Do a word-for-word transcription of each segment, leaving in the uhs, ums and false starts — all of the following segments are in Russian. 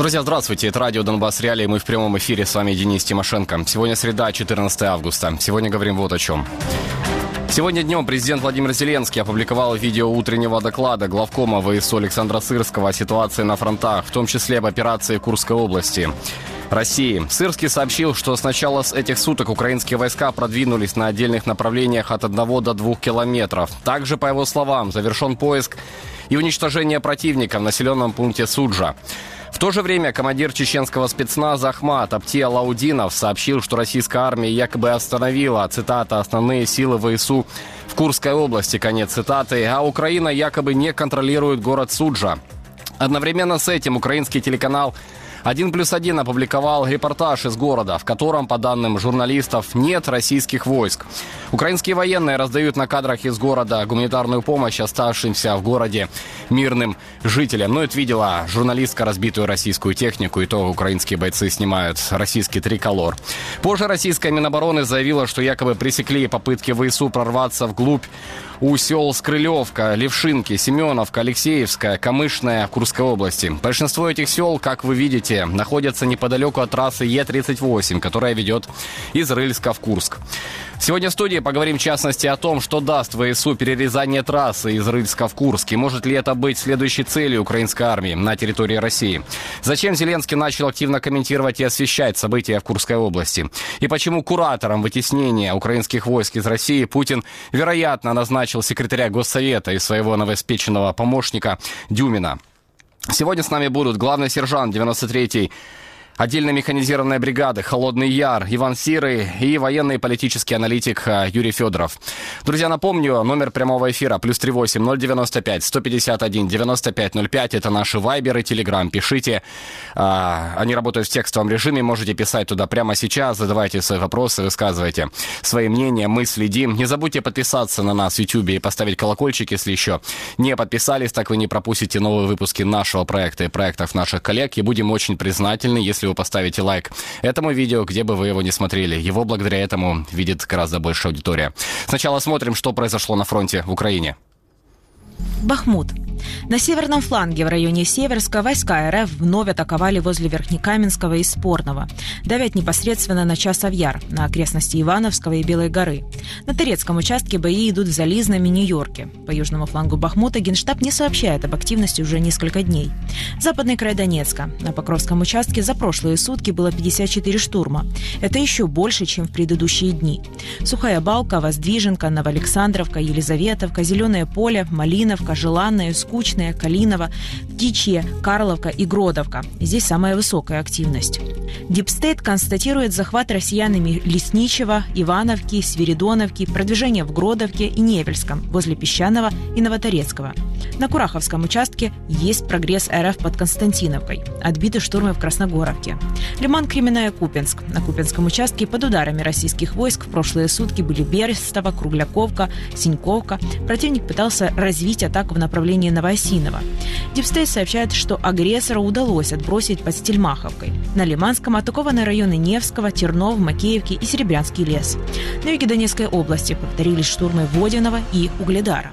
Друзья, здравствуйте. Это радио «Донбасс Реалии». Мы в прямом эфире. С вами Денис Тимошенко. Сегодня среда, четырнадцатое августа. Сегодня говорим вот о чем. Сегодня днем президент Владимир Зеленский опубликовал видео утреннего доклада главкома ВСУ Александра Сырского о ситуации на фронтах, в том числе об операции Курской области России. Сырский сообщил, что с начала этих суток украинские войска продвинулись на отдельных направлениях от одного до двух километров. Также, по его словам, завершен поиск и уничтожение противника в населенном пункте Суджа. В то же время командир чеченского спецназа Ахмат Апти Алаудинов сообщил, что российская армия якобы остановила, цитата, «основные силы ВСУ в Курской области», конец цитаты, а Украина якобы не контролирует город Суджа. Одновременно с этим украинский телеканал один плюс один опубликовал репортаж из города, в котором, по данным журналистов, нет российских войск. Украинские военные раздают на кадрах из города гуманитарную помощь оставшимся в городе мирным жителям. Ну, это видела журналистка разбитую российскую технику, и то украинские бойцы снимают российский триколор. Позже российская Минобороны заявила, что якобы пресекли попытки ВСУ прорваться вглубь у сел Скрылевка, Левшинки, Семеновка, Алексеевская, Камышная Курской области. Большинство этих сел, как вы видите, находятся неподалеку от трассы Е тридцать восемь, которая ведет из Рыльска в Курск. Сегодня в студии поговорим в частности о том, что даст ВСУ перерезание трассы из Рыльска в Курск, и может ли это быть следующей целью украинской армии на территории России. Зачем Зеленский начал активно комментировать и освещать события в Курской области? И почему куратором вытеснения украинских войск из России Путин, вероятно, назначил секретаря Госсовета и своего новоиспеченного помощника Дюмина? Сегодня с нами будут главный сержант девяносто третьей отдельной механизированной бригады «Холодный Яр» Иван Сирый и военный и политический аналитик Юрий Федоров. Друзья, напомню, номер прямого эфира плюс три восемь ноль девяносто пять сто пятьдесят один девяносто пять ноль пять. Это наши вайбер и телеграм. Пишите. Они работают в текстовом режиме. Можете писать туда прямо сейчас. Задавайте свои вопросы, высказывайте свои мнения. Мы следим. Не забудьте подписаться на нас в Ютубе и поставить колокольчик, если еще не подписались. Так вы не пропустите новые выпуски нашего проекта и проектов наших коллег. И будем очень признательны, если вы поставите лайк этому видео, где бы вы его не смотрели. Его благодаря этому видит гораздо большая аудитория. Сначала смотрим, что произошло на фронте в Украине. Бахмут. На северном фланге в районе Северска войска РФ вновь атаковали возле Верхнекаменского и Спорного, давят непосредственно на Часов-Яр, на окрестности Ивановского и Белой горы. На Торецком участке бои идут в Зализном и Нью-Йорке. По южному флангу Бахмута Генштаб не сообщает об активности уже несколько дней. Западный край Донецка. На Покровском участке за прошлые сутки было пятьдесят четыре штурма. Это еще больше, чем в предыдущие дни. Сухая Балка, Воздвиженка, Новоалександровка, Елизаветовка, Зеленое поле, Малиновка, Желанная, Скучная, Калиново, Птичье, Карловка и Гродовка. Здесь самая высокая активность. Дипстейт констатирует захват россиянами Лесничего, Ивановки, Свиридоновки, продвижение в Гродовке и Невельском, возле Песчаного и Новоторецкого. На Кураховском участке есть прогресс РФ под Константиновкой. Отбиты штурмы в Красногоровке. Лиман, Кременная, Купенск. На Купенском участке под ударами российских войск в прошлые сутки были Берестово, Кругляковка, Синьковка. Противник пытался развить атаку в направлении Новоосиново. Дипстейт сообщает, что агрессору удалось отбросить под Стельмаховкой. На Лиманском атакованы районы Невского, Тернов, Макеевки и Серебрянский лес. На юге Донецкой области повторились штурмы Водяного и Угледара.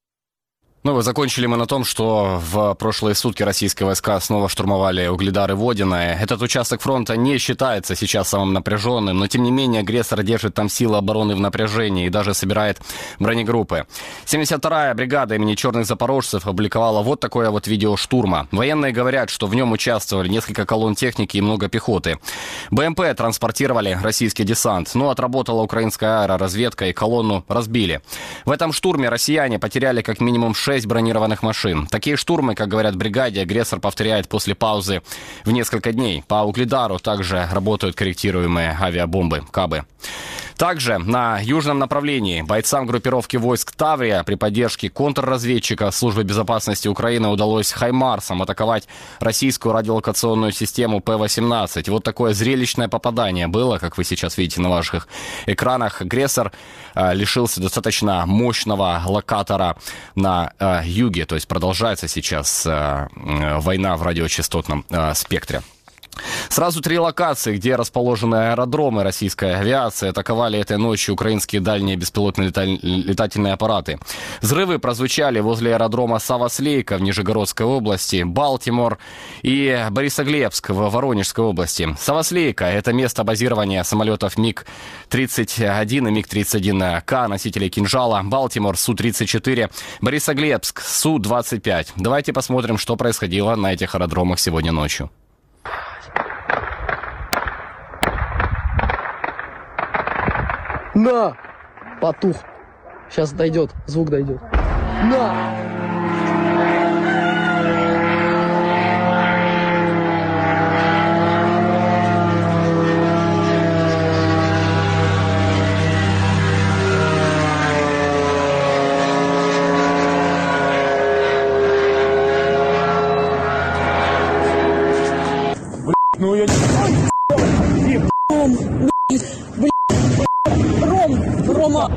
Ну, вы закончили мы на том, что в прошлые сутки российские войска снова штурмовали Угледар и Водяное. Этот участок фронта не считается сейчас самым напряженным, но тем не менее агрессор держит там силы обороны в напряжении и даже собирает бронегруппы. семьдесят вторая бригада имени Черных Запорожцев опубликовала вот такое вот видео штурма. Военные говорят, что в нем участвовали несколько колонн техники и много пехоты. БМП транспортировали российский десант, но отработала украинская аэроразведка и колонну разбили. В этом штурме россияне потеряли как минимум шесть бронированных машин. Такие штурмы, как говорят в бригаде, агрессор повторяет после паузы в несколько дней. По Угледару также работают корректируемые авиабомбы КАБы. Также на южном направлении бойцам группировки войск Таврия при поддержке контрразведчика Службы безопасности Украины удалось «Хаймарсом» атаковать российскую радиолокационную систему П восемнадцать. Вот такое зрелищное попадание было, как вы сейчас видите на ваших экранах. Агрессор э, лишился достаточно мощного локатора на э, юге, то есть продолжается сейчас э, э, война в радиочастотном э, спектре. Сразу три локации, где расположены аэродромы российской авиации, атаковали этой ночью украинские дальние беспилотные летательные аппараты. Взрывы прозвучали возле аэродрома Сава-Слейка в Нижегородской области, Балтимор и Борисоглебск в Воронежской области. Сава-Слейка – это место базирования самолетов миг тридцать один и миг тридцать один К, носителей «Кинжала», Балтимор Су тридцать четыре, Борисоглебск Су двадцать пять. Давайте посмотрим, что происходило на этих аэродромах сегодня ночью. На! Потух. Сейчас дойдет, звук дойдет. На! Блять, ну я не... Рома!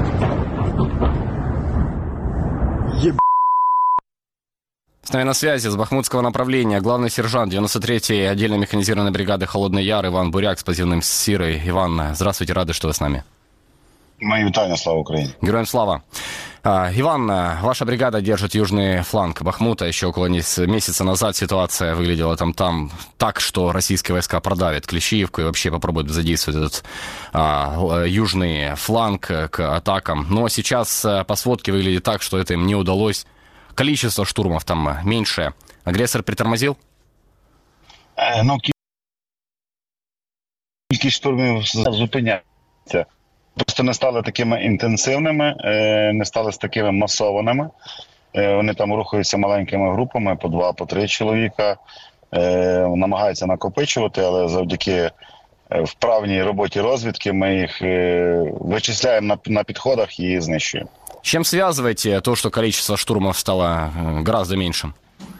С нами на связи с бахмутского направления главный сержант девяносто третьей отдельной механизированной бригады «Холодный Яр» Иван Буряк с позывным «Сирый». Иван, здравствуйте, рады, что вы с нами. Мои вітання, слава Украине. Героям слава. Иван, ваша бригада держит южный фланг Бахмута. Еще около месяца назад ситуация выглядела там, там так, что российские войска продавят Клещиевку и вообще попробуют задействовать этот а, южный фланг к атакам. Но сейчас по сводке выглядит так, что это им не удалось. Количество штурмов там меньше. Агрессор притормозил? Е, ну, кількість штурмів зупиняється. Просто не стали такими інтенсивними, не стали такими масованими. Вони там рухаються маленькими групами, по два, по три чоловіка. Намагаються накопичувати, але завдяки вправній роботі розвідки ми їх вичисляємо на, на підходах і знищуємо. С чем связываете то, что количество штурмов стало гораздо меньшим?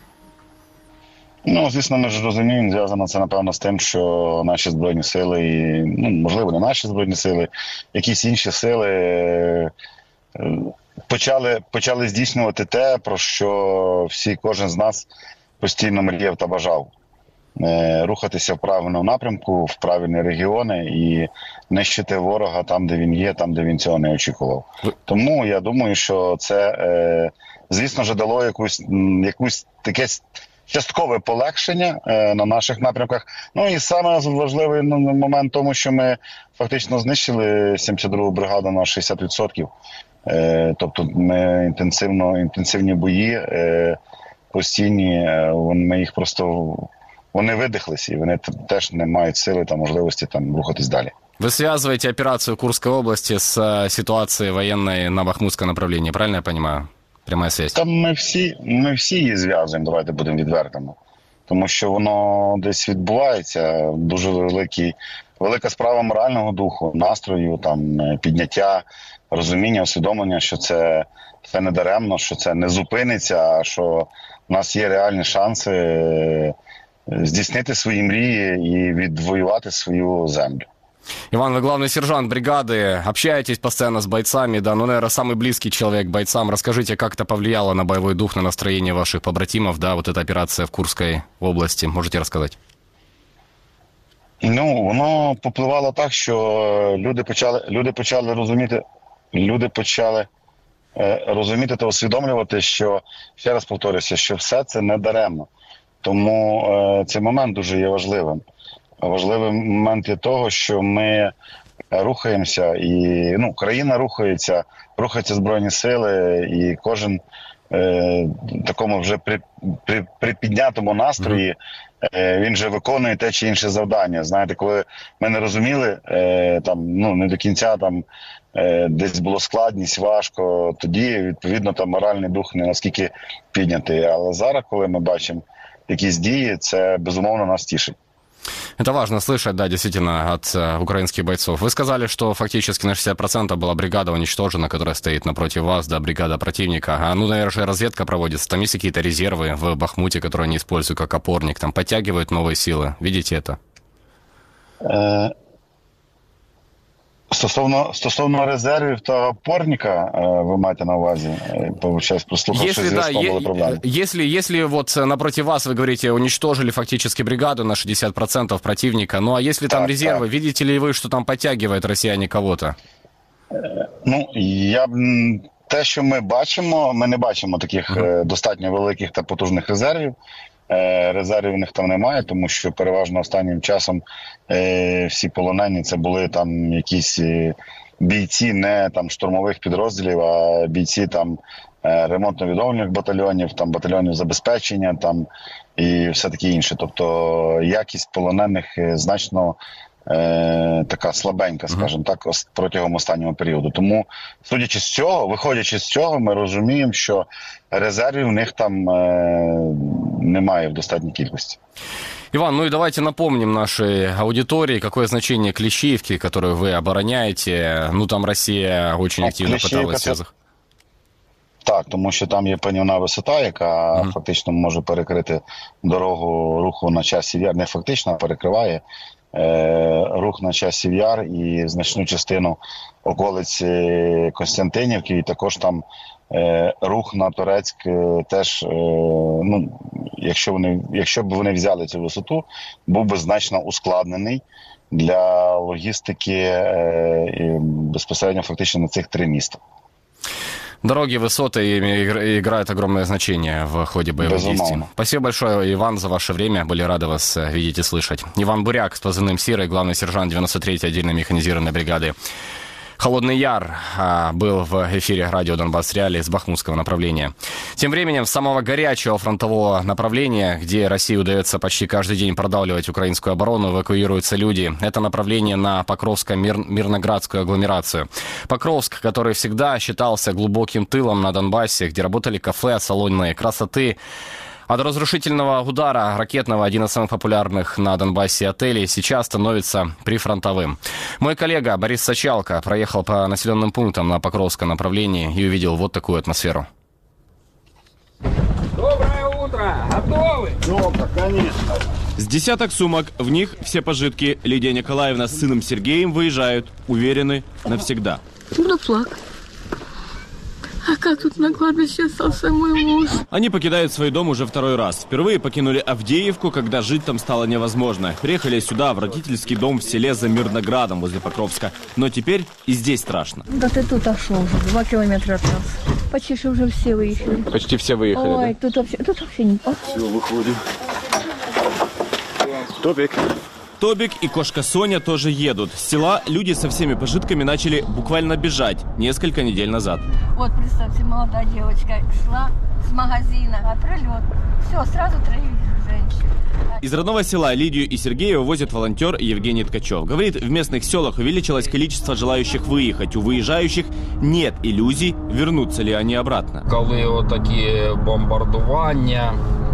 Ну, звісно, ми ж розуміємо, зв'язано це, напевно, з тим, що наші Збройні сили, і, ну, можливо, не наші Збройні сили, якісь інші сили е, почали, почали здійснювати те, про що всі, кожен з нас постійно мріяв та бажав. Е, рухатися в правильному напрямку, в правильні регіони і нищити ворога там, де він є, там, де він цього не очікував. Тому я думаю, що це, е, звісно ж, дало якусь, якусь таке часткове полегшення е, на наших напрямках. Ну і саме важливий ну, момент тому, що ми фактично знищили сімдесят другу бригаду на шістдесят відсотків. Е, тобто ми інтенсивно, інтенсивні бої, е, постійні, е, ми їх просто, вони видихлися, і вони теж не мають сили та можливості там рухатись далі. Вы связываете операцию Курской области с ситуацией военной на Бахмутском направлении, правильно я понимаю? Пряма связь. Там ми всі, ми всі її зв'язуємо, давайте будемо відвертими. Тому що воно десь відбувається, дуже великий, велика справа морального духу, настрою, там, підняття, розуміння, усвідомлення, що це, це не даремно, що це не зупиниться, а що в нас є реальні шанси здійснити свої мрії і відвоювати свою землю. Иван, вы главный сержант бригады, общаетесь постоянно с бойцами, да, ну, наверное, самый близкий человек бойцам. Расскажите, как это повлияло на боевой дух, на настроение ваших побратимов, да, вот эта операция в Курской области, можете рассказать? Ну, воно попливало так, що люди почали, люди почали розуміти, люди почали е, розуміти та усвідомлювати, що, ще раз повторюся, що все це не даремно. Тому е, цей момент дуже є важливим. Важливий момент є того, що ми рухаємося, і ну, країна рухається, рухаються Збройні сили, і кожен е, такому вже при, при, при піднятому настрої е, він вже виконує те чи інше завдання. Знаєте, коли ми не розуміли, е, там, ну, не до кінця там е, десь було складність, важко, тоді, відповідно, там моральний дух не наскільки піднятий. Але зараз, коли ми бачимо якісь дії, це безумовно нас тішить. Это важно слышать, да, действительно, от э, украинских бойцов. Вы сказали, что фактически на шестьдесят процентов была бригада уничтожена, которая стоит напротив вас, да, бригада противника. А, ну, наверное, разведка проводится. Там есть какие-то резервы в Бахмуте, которые они используют как опорник, там подтягивают новые силы. Видите это? Е, Стосовно, стосовно резервів та опорника, ви маєте на увазі, получается, прослухавши зв'язком, були проблеми. Если, если вот напротив вас, вы говорите, уничтожили фактически бригаду на шестьдесят процентов противника, ну а если там так, резервы, так. видите ли вы, что там подтягивает россияне кого-то? Ну, я б... Те, що ми бачимо, ми не бачимо таких uh-huh. достатньо великих та потужних резервів. Резервів у них там немає, тому що переважно останнім часом всі полонені це були там якісь бійці не там штурмових підрозділів, а бійці там ремонтно-відновлювальних батальйонів, там батальйонів забезпечення там і все таке інше. Тобто якість полонених значно Е, така слабенька, скажімо так, протягом останнього періоду. Тому, судячи з цього, виходячи з цього, ми розуміємо, що резервів в них там е, немає в достатній кількости. Иван, ну и давайте напомним нашей аудитории, какое значение Клещеевки, которую вы обороняете. Ну, там Россия очень а, активно пыталась... Це... Так, тому що там є панівна висота, яка mm-hmm. фактично може перекрити дорогу руху на часів яр. Не фактично, а перекриває рух на часів яр і значну частину околиць Костянтинівки, і також там е, рух на Торецьк теж, е, ну, якщо вони, якщо б вони взяли цю висоту, був би значно ускладнений для логістики е, і безпосередньо фактично на цих три міста. Дороги, высоты играют огромное значение в ходе боевых действий. Спасибо большое, Иван, за ваше время. Были рады вас видеть и слышать. Иван Буряк с позывным «Сирой», главный сержант девяносто третьей отдельной механизированной бригады «Холодный Яр», был в эфире радио «Донбасс Реалии» с бахмутского направления. Тем временем, с самого горячего фронтового направления, где России удается почти каждый день продавливать украинскую оборону, эвакуируются люди. Это направление на Покровско-Мирноградскую агломерацию. Покровск, который всегда считался глубоким тылом на Донбассе, где работали кафе, салонные красоты. От разрушительного удара ракетного один из самых популярных на Донбассе отелей сейчас становится прифронтовым. Мой коллега Борис Сачалко проехал по населенным пунктам на Покровском направлении и увидел вот такую атмосферу. Доброе утро! Готовы? Добро, конечно. С десяток сумок, в них все пожитки. Лидия Николаевна с сыном Сергеем выезжают, уверены, навсегда. Буду плакать. А как тут на кладбище остался мой муж? Они покидают свой дом уже второй раз. Впервые покинули Авдеевку, когда жить там стало невозможно. Приехали сюда, в родительский дом в селе за Мирноградом возле Покровска. Но теперь и здесь страшно. Да ты тут ошел уже, два километра от нас. Почти что уже все выехали. Почти все выехали, Ой, да? тут вообще, тут вообще не... Все, выходим. Тобик. Тобик и кошка Соня тоже едут. С села люди со всеми пожитками начали буквально бежать несколько недель назад. Вот, представьте, молодая девочка шла с магазина, а пролет. Все, сразу троих женщин. Из родного села Лидию и Сергея вывозит волонтер Евгений Ткачев. Говорит, в местных селах увеличилось количество желающих выехать. У выезжающих нет иллюзий, вернутся ли они обратно. Коли отакі бомбардування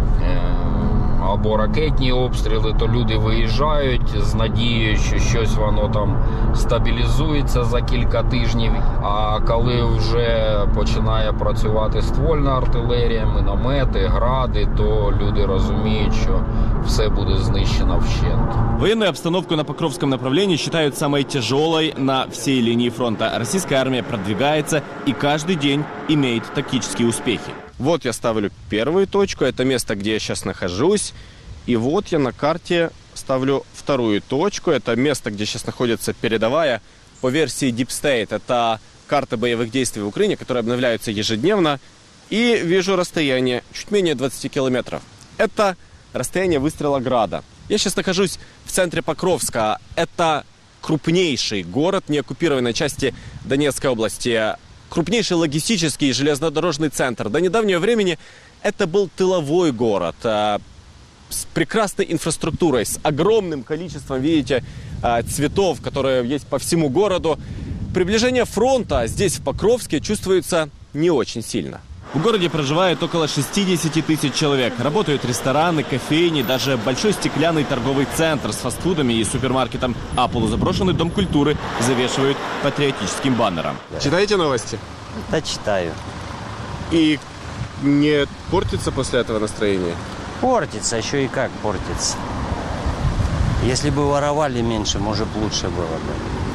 або ракетні обстріли, то люди виїжджають з надією, що щось воно там стабілізується за кілька тижнів. А коли вже починає працювати ствольна артилерія, міномети, гради, то люди розуміють, що все буде знищено вщент. Военную обстановку на Покровском направлении считают самой тяжелой на всей линии фронта. Российская армия продвигается и каждый день имеет тактические успехи. Вот я ставлю первую точку, это место, где я сейчас нахожусь. И вот я на карте ставлю вторую точку, это место, где сейчас находится передовая. По версии Deep State, это карта боевых действий в Украине, которые обновляются ежедневно. И вижу расстояние чуть менее двадцати километров. Это расстояние выстрела града. Я сейчас нахожусь в центре Покровска. Это крупнейший город неоккупированной части Донецкой области. Крупнейший логистический и железнодорожный центр. До недавнего времени это был тыловой город э, с прекрасной инфраструктурой, с огромным количеством, видите, э, цветов, которые есть по всему городу. Приближение фронта здесь, в Покровске, чувствуется не очень сильно. В городе проживает около шестидесяти тысяч человек. Работают рестораны, кофейни, даже большой стеклянный торговый центр с фастфудами и супермаркетом. А полузаброшенный дом культуры завешивают патриотическим баннером. Читаете новости? Да, читаю. И не портится после этого настроение? Портится, еще и как портится. Если бы воровали меньше, может, лучше было бы.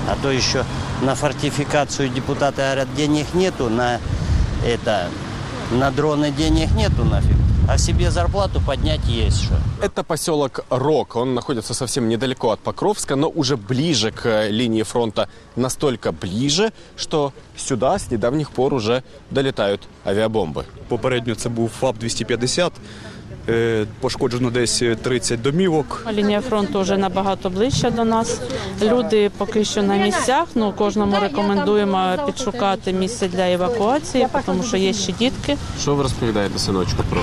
А то еще на фортификацию депутаты говорят, денег нету, на, это, на дроны денег нету нафиг. А себе зарплату поднять есть что. Это поселок Рог. Он находится совсем недалеко от Покровска, но уже ближе к линии фронта. Настолько ближе, что сюда с недавних пор уже долетают авіабомби. Попередньо це був ФАП двісті п'ятдесят. Пошкоджено десь тридцять домівок. Лінія фронту вже набагато ближче до нас. Люди поки що на місцях, ну кожному рекомендуємо підшукати місце для евакуації, тому що є ще дітки. Що ви розповідаєте, синочку, про...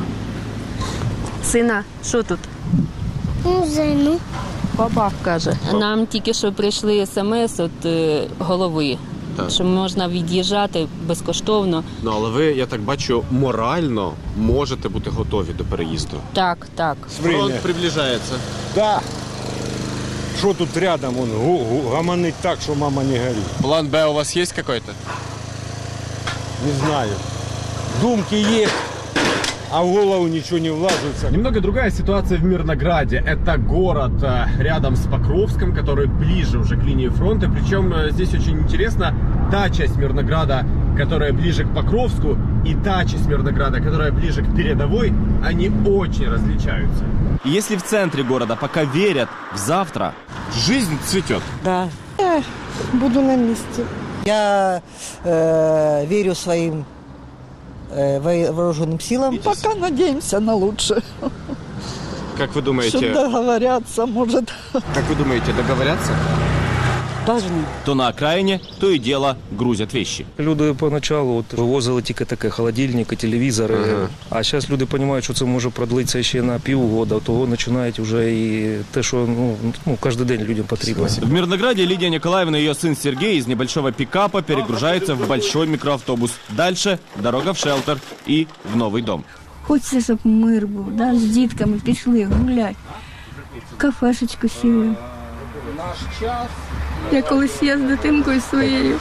Сина, що тут? Музейну. Папа каже. Нам тільки що прийшли смс від е, голови. Так. Що можна від'їжджати безкоштовно. Ну, але ви, я так бачу, морально можете бути готові до переїзду. Так, так. Фронт приближається. Да. Що тут рядом, он гомонить так, що мама не горить. План Б у вас є какой-то? Не знаю. Думки есть, а в голову ничего не влазится. Немного другая ситуация в Мирнограде. Это город рядом с Покровском, который ближе уже к линии фронта. Причем здесь очень интересно, та часть Мирнограда, которая ближе к Покровску, и та часть Мирнограда, которая ближе к передовой, они очень различаются. И если в центре города пока верят в завтра, жизнь цветет. Да, я буду на месте. Я э, верю своим вооруженным силам. Пока надеемся на лучшее. Как вы думаете? Что договорятся, может. Как вы думаете, договорятся? Должны. То на окраине, то и дело грузят вещи. Люди поначалу от, вивозили тільки таке холодильники, телевізори, ага. А зараз люди розуміють, що це може продлитися ще на півгода, того починають вже і те, що ну, ну, кожен день людям потрібно. В Мирнограде Лидия Николаевна и ее сын Сергей из небольшого пикапа перегружаются в большой микроавтобус. Дальше дорога в шелтер и в новый дом. Хочеться, щоб мир був, да? З дітками пішли гуляти, в кафешечку сіли. Наш час. Я колись я з дитинкою своєю.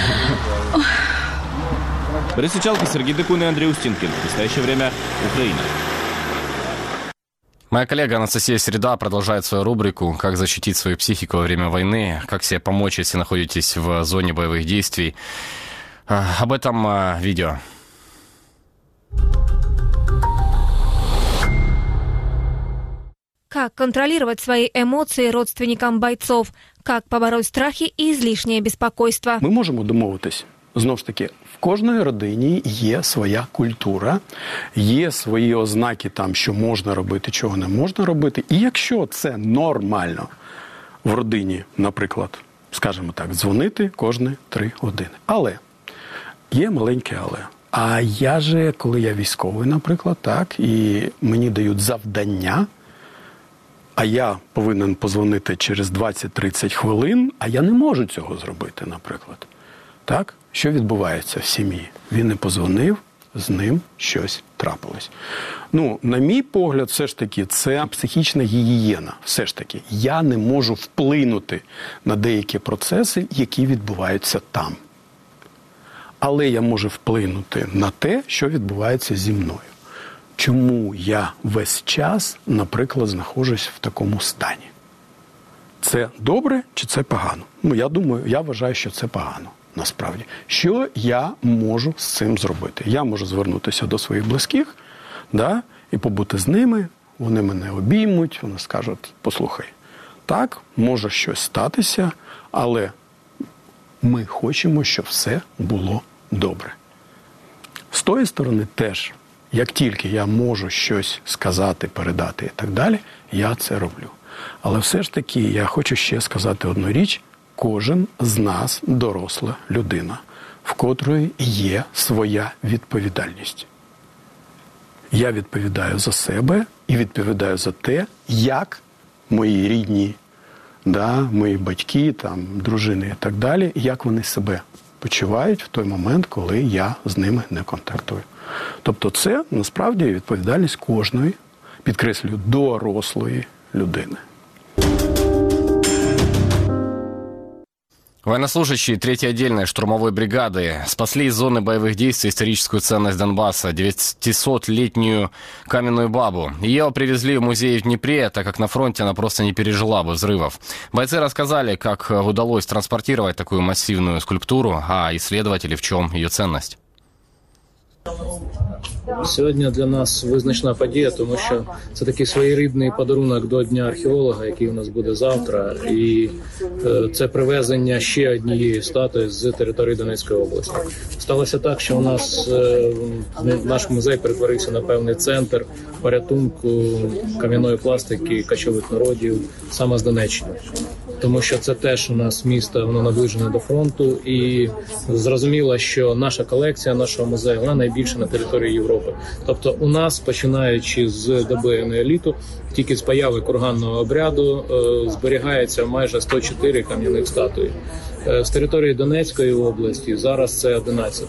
Борис Ичалко, Сергей Декун и Андрей Устинкин. В настоящее время Украина. Моя коллега Анастасия Среда продолжает свою рубрику «Как защитить свою психику во время войны», как себе помочь, если находитесь в зоне боевых действий. Об этом видео. Как контролировать свои эмоции родственникам бойцов? Как побороть страхи и излишнее беспокойство? Ми можемо домовитись. Знову ж таки, в кожної родині є своя культура, є свої ознаки там, що можна робити, чого не можна робити. І якщо це нормально в родині, наприклад, скажімо так, дзвонити кожні три години. Але є маленьке але. А я же, коли я військовий, наприклад, так, і мені дають завдання, а я повинен позвонити через двадцять-тридцять хвилин, а я не можу цього зробити, наприклад. Так? Що відбувається в сім'ї? Він не позвонив, з ним щось трапилось. Ну, на мій погляд, все ж таки, це психічна гігієна. Все ж таки, я не можу вплинути на деякі процеси, які відбуваються там. Але я можу вплинути на те, що відбувається зі мною. Чому я весь час, наприклад, знаходжусь в такому стані? Це добре чи це погано? Ну, я думаю, я вважаю, що це погано, насправді. Що я можу з цим зробити? Я можу звернутися до своїх близьких, да, і побути з ними, вони мене обіймуть, вони скажуть, послухай, так, може щось статися, але ми хочемо, щоб все було добре. З тої сторони теж, як тільки я можу щось сказати, передати і так далі, я це роблю. Але все ж таки я хочу ще сказати одну річ. Кожен з нас доросла людина, в котрої є своя відповідальність. Я відповідаю за себе і відповідаю за те, як мої рідні, да, мої батьки, там, дружини і так далі, як вони себе почувають в той момент, коли я з ними не контактую. Тобто це, насправді, відповідальність кожної, підкреслюю, дорослої людини. Военнослужащие третьей отдельной штурмовой бригады спасли из зоны боевых действий историческую ценность Донбасса – девятисотлетнюю каменную бабу. Ее привезли в музей в Днепре, так как на фронте она просто не пережила бы взрывов. Бойцы рассказали, как удалось транспортировать такую массивную скульптуру, а исследователи в чем ее ценность. Сьогодні для нас визначна подія, тому що це такий своєрідний подарунок до Дня археолога, який у нас буде завтра. І це привезення ще однієї статуї з території Донецької області. Сталося так, що у нас наш музей перетворився на певний центр порятунку кам'яної пластики кочових народів саме з Донеччини. Тому що це теж у нас місто, воно наближене до фронту, і зрозуміло, що наша колекція, нашого музею, вона найбільша на території Європи. Тобто у нас, починаючи з доби енеоліту, тільки з появи курганного обряду зберігається майже сто чотири кам'яних статуї. З території Донецької області зараз це одинадцять.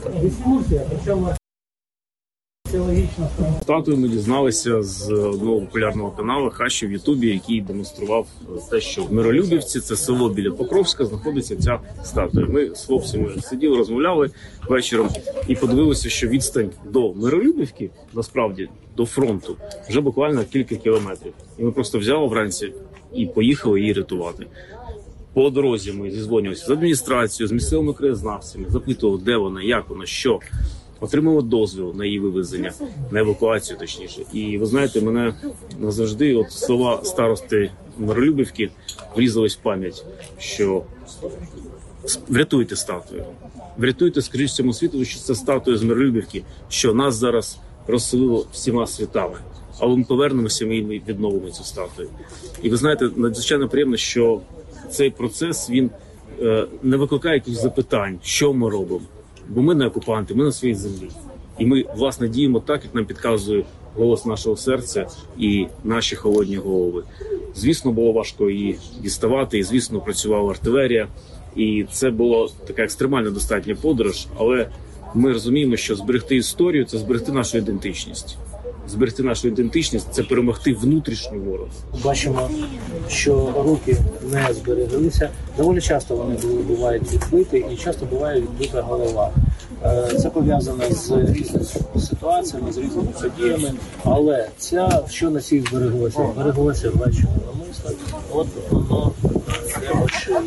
Статую ми дізналися з одного популярного каналу Хащі в Ютубі, який демонстрував те, що в Миролюбівці, це село біля Покровська, знаходиться ця статуя. Ми з хлопцями сиділи, розмовляли вечором і подивилися, що відстань до Миролюбівки, насправді, до фронту, вже буквально кілька кілометрів. І ми просто взяли вранці і поїхали її рятувати. По дорозі ми зізвонювалися з адміністрацією, з місцевими краєзнавцями, запитували, де вона, як вона, що. Отримали дозвіл на її вивезення, на евакуацію точніше. І ви знаєте, мене назавжди от слова старости Миролюбівки врізались в пам'ять, що врятуйте статую. Врятуйте, скажіть всьому світу, що це статуя з Миролюбівки, що нас зараз розселило всіма світами. Але ми повернемося, ми відновимо цю статую. І ви знаєте, надзвичайно приємно, що цей процес, він е, не викликає якихось запитань, що ми робимо. Бо ми не окупанти, ми на своїй землі. І ми, власне, діємо так, як нам підказує голос нашого серця і наші холодні голови. Звісно, було важко її діставати, і, звісно, працювала артилерія. І це була така екстремально достатня подорож, але ми розуміємо, що зберегти історію – це зберегти нашу ідентичність. Зберегти нашу ідентичність – це перемогти внутрішню ворога. Бачимо, що руки не збереглися. Доволі часто вони бувають відбиті і часто буває відбита голова. Це пов'язано з різними ситуаціями, з різними подіями. Але ця, що на цій збереглося? Збереглося, бачимо, намисто. От воно прямо шиє.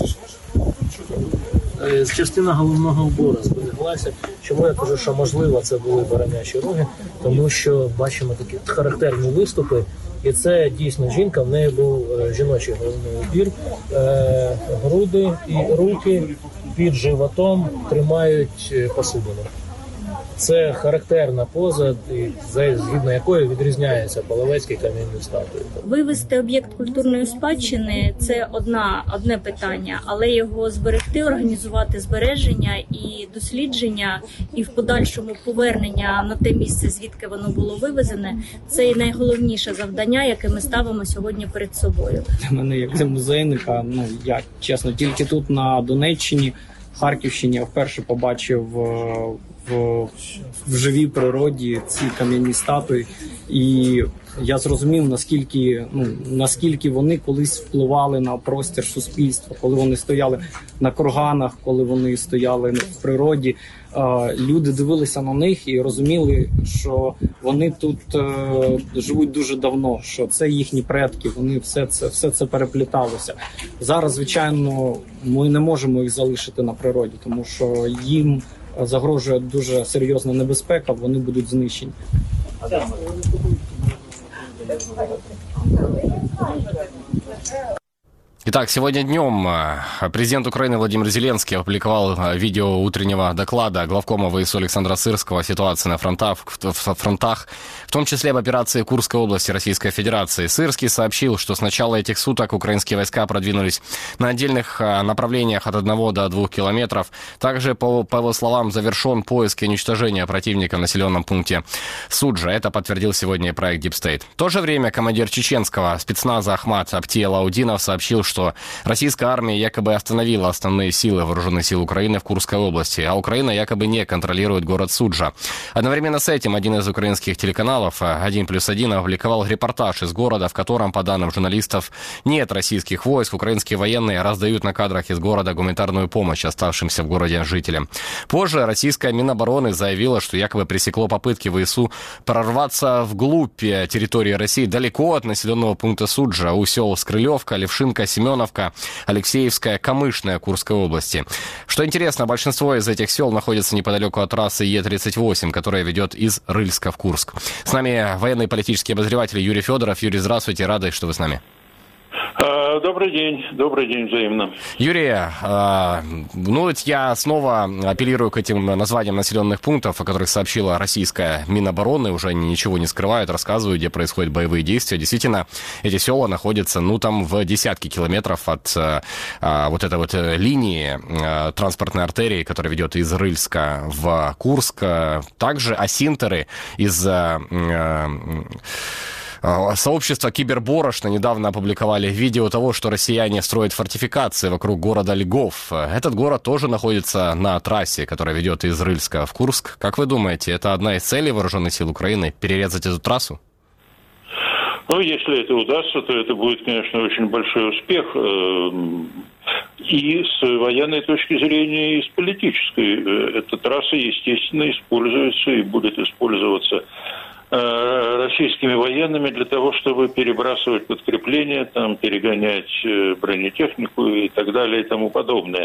Частина головного убору збереглася. Чому я кажу, що можливо це були баранячі роги? Тому що бачимо такі характерні виступи. І це дійсно жінка, в неї був жіночий головний убір. Е, груди і руки під животом тримають посудину. Це характерна поза, згідно якої відрізняється половецькі кам'яні статуї. Вивести об'єкт культурної спадщини – це одна, одне питання, але його зберегти, організувати збереження і дослідження, і в подальшому повернення на те місце, звідки воно було вивезене – це і найголовніше завдання, яке ми ставимо сьогодні перед собою. Для мене, як для музейника, ну, я, чесно, тільки тут на Донеччині, Харківщині я вперше побачив в, в живій природі ці кам'яні статуї, і я зрозумів, наскільки, ну, наскільки вони колись впливали на простір суспільства, коли вони стояли на курганах, коли вони стояли в природі. Люди дивилися на них і розуміли, що вони тут е, живуть дуже давно, що це їхні предки, вони все це, все це перепліталося. Зараз, звичайно, ми не можемо їх залишити на природі, тому що їм загрожує дуже серйозна небезпека, вони будуть знищені. Итак, сегодня днем президент Украины Владимир Зеленский опубликовал видео утреннего доклада главкома ВСУ Александра Сырского о ситуации на фронтах, в фронтах, в том числе об операции Курской области Российской Федерации. Сырский сообщил, что с начала этих суток украинские войска продвинулись на отдельных направлениях от одного до двух километров. Также, по, по его словам, завершен поиск и уничтожение противника в населенном пункте Суджа. Это подтвердил сегодня проект Deep State. В то же время командир чеченского спецназа Ахмат Аптиелаудинов сообщил, что что российская армия якобы остановила основные силы вооруженных сил Украины в Курской области, а Украина якобы не контролирует город Суджа. Одновременно с этим один из украинских телеканалов один плюс один опубликовал репортаж из города, в котором, по данным журналистов, нет российских войск. Украинские военные раздают на кадрах из города гуманитарную помощь оставшимся в городе жителям. Позже российская Минобороны заявила, что якобы пресекло попытки ВСУ прорваться вглубь территории России далеко от населенного пункта Суджа у сел Скрылевка, Левшинка, Семеновка, Алексеевская, Камышная Курской области. Что интересно, большинство из этих сел находится неподалеку от трассы Е тридцать восемь, которая ведет из Рыльска в Курск. С нами военный политический обозреватель Юрий Федоров. Юрий, здравствуйте, рады, что вы с нами. Добрый день, добрый день взаимно. Юрий, ну вот я снова апеллирую к этим названиям населенных пунктов, о которых сообщила российская Минобороны, уже они ничего не скрывают, рассказывают, где происходят боевые действия. Действительно, эти села находятся, ну, там в десятки километров от вот этой вот линии транспортной артерии, которая ведет из Рыльска в Курск. Также осинтеры из сообщество Киберборошно недавно опубликовали видео того, что россияне строят фортификации вокруг города Льгов. Этот город тоже находится на трассе, которая ведет из Рыльска в Курск. Как вы думаете, это одна из целей вооруженных сил Украины — перерезать эту трассу? Ну, если это удастся, то это будет, конечно, очень большой успех. И с военной точки зрения, и с политической. Эта трасса, естественно, используется и будет использоваться российскими военными для того, чтобы перебрасывать подкрепления, там, перегонять бронетехнику и так далее и тому подобное.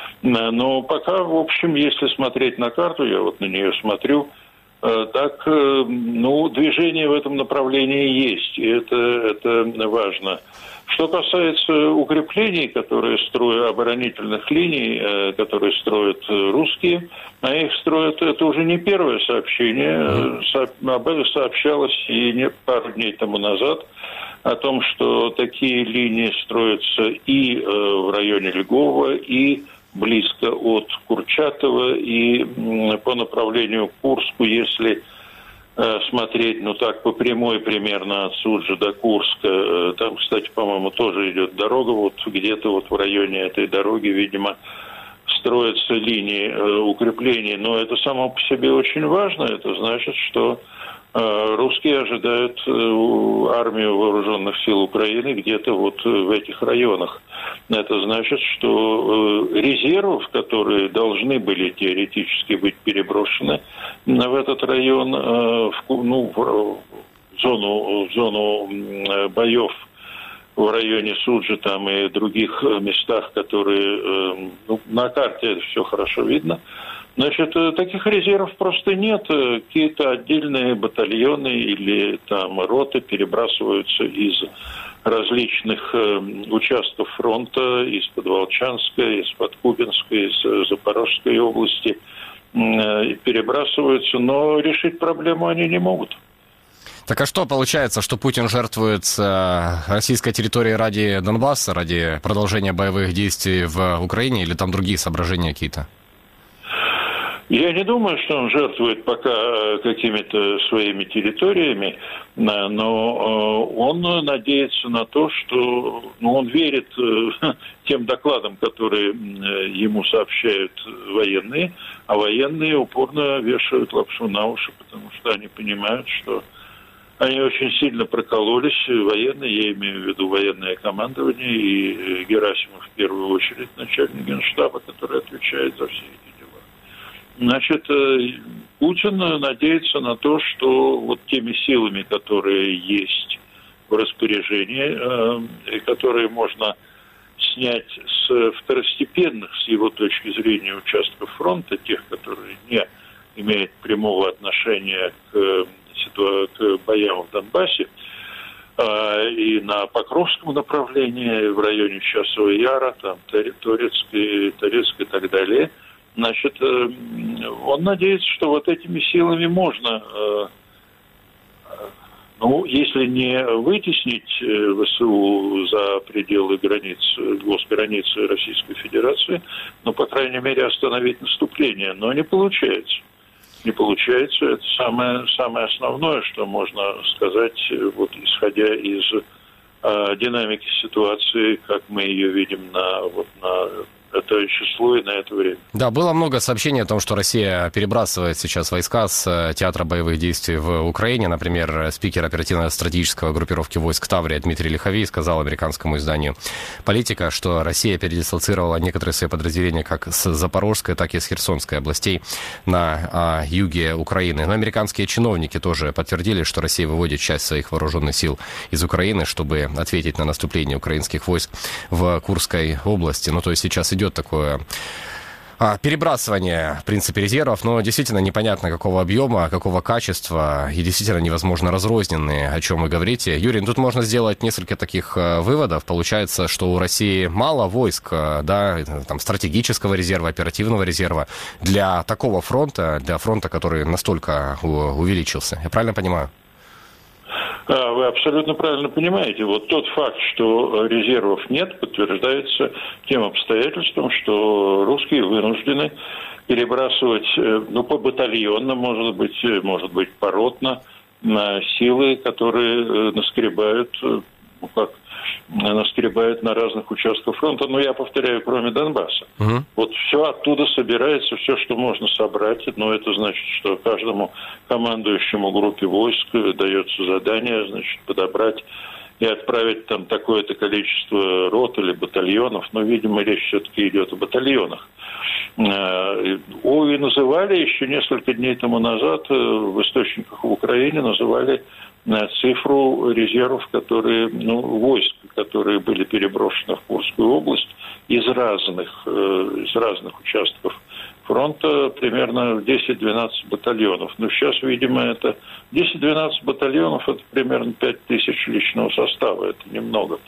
Но пока, в общем, если смотреть на карту, я вот на нее смотрю, так, ну, движение в этом направлении есть, и это, это важно. Что касается укреплений, которые строят, оборонительных линий, которые строят русские, а их строят, это уже не первое сообщение, об этом сообщалось и не пару дней тому назад, о том, что такие линии строятся и в районе Льгова, и близко от Курчатова, и по направлению к Курску, если смотреть, ну так, по прямой примерно от Суджа до Курска. Там, кстати, по-моему, тоже идет дорога, вот где-то вот в районе этой дороги, видимо, строятся линии э, укреплений. Но это само по себе очень важно. Это значит, что э, русские ожидают э, армию вооруженных сил Украины где-то вот в этих районах. Это значит, что э, резервов, которые должны были теоретически быть переброшены в этот район, э, в, ну, в, в зону, в зону э, боев в районе Суджи там и других местах, которые э, ну, на карте это все хорошо видно. Значит, таких резервов просто нет. Какие-то отдельные батальоны или там роты перебрасываются из различных э, участков фронта, из-под Волчанска, из-под Кубинска, из Запорожской области, э, перебрасываются, но решить проблему они не могут. Так а что получается, что Путин жертвует российской территорией ради Донбасса, ради продолжения боевых действий в Украине, или там другие соображения какие-то? Я не думаю, что он жертвует пока какими-то своими территориями, но он надеется на то, что ну, он верит тем докладам, которые ему сообщают военные, а военные упорно вешают лапшу на уши, потому что они понимают, что они очень сильно прокололись, военные, я имею в виду военное командование, и Герасимов в первую очередь, начальник Генштаба, который отвечает за все эти дела. Значит, Путин надеется на то, что вот теми силами, которые есть в распоряжении, и которые можно снять с второстепенных, с его точки зрения, участков фронта, тех, которые не имеют прямого отношения к к боям в Донбассе, и на Покровском направлении, в районе Часового Яра, там, Торецк, Торецк и так далее. Значит, он надеется, что вот этими силами можно, ну, если не вытеснить ВСУ за пределы границ, госграницы Российской Федерации, но, по крайней мере, остановить наступление. Но не получается. Не получается. Это самое, самое основное, что можно сказать, вот, исходя из о динамике ситуации, как мы ее видим на, вот, на это число и на это время. Да, было много сообщений о том, что Россия перебрасывает сейчас войска с театра боевых действий в Украине. Например, спикер оперативно-стратегического группировки войск Таврия Дмитрий Лиховей сказал американскому изданию «Политика», что Россия передислоцировала некоторые свои подразделения как с Запорожской, так и с Херсонской областей на а, юге Украины. Но американские чиновники тоже подтвердили, что Россия выводит часть своих вооруженных сил из Украины, чтобы ответить на наступление украинских войск в Курской области. Ну, то есть сейчас идет такое а, перебрасывание, в принципе, резервов, но действительно непонятно какого объема, какого качества, и действительно невозможно разрозненные, о чем вы говорите. Юрий, ну, тут можно сделать несколько таких а, выводов. Получается, что у России мало войск, а, да, там, стратегического резерва, оперативного резерва для такого фронта, для фронта, который настолько у, увеличился. Я правильно понимаю? Да, вы абсолютно правильно понимаете. Вот тот факт, что резервов нет, подтверждается тем обстоятельством, что русские вынуждены перебрасывать, ну, по батальонно, может быть, может быть, поротно, на силы, которые наскребают, ну, как, наскребают на разных участках фронта. Но я повторяю, кроме Донбасса. Угу. Вот все оттуда собирается, все, что можно собрать. Но это значит, что каждому командующему группе войск дается задание, значит, подобрать и отправить там такое-то количество рот или батальонов. Но, видимо, речь все-таки идет о батальонах. ОВИ называли еще несколько дней тому назад в источниках в Украине, называли цифру резервов, которые, ну, войск, которые были переброшены в Курскую область из разных, из разных участков фронта, примерно десять-двенадцать батальонов. Но сейчас, видимо, это десять-двенадцать батальонов, это примерно пять тысяч личного состава, это немного.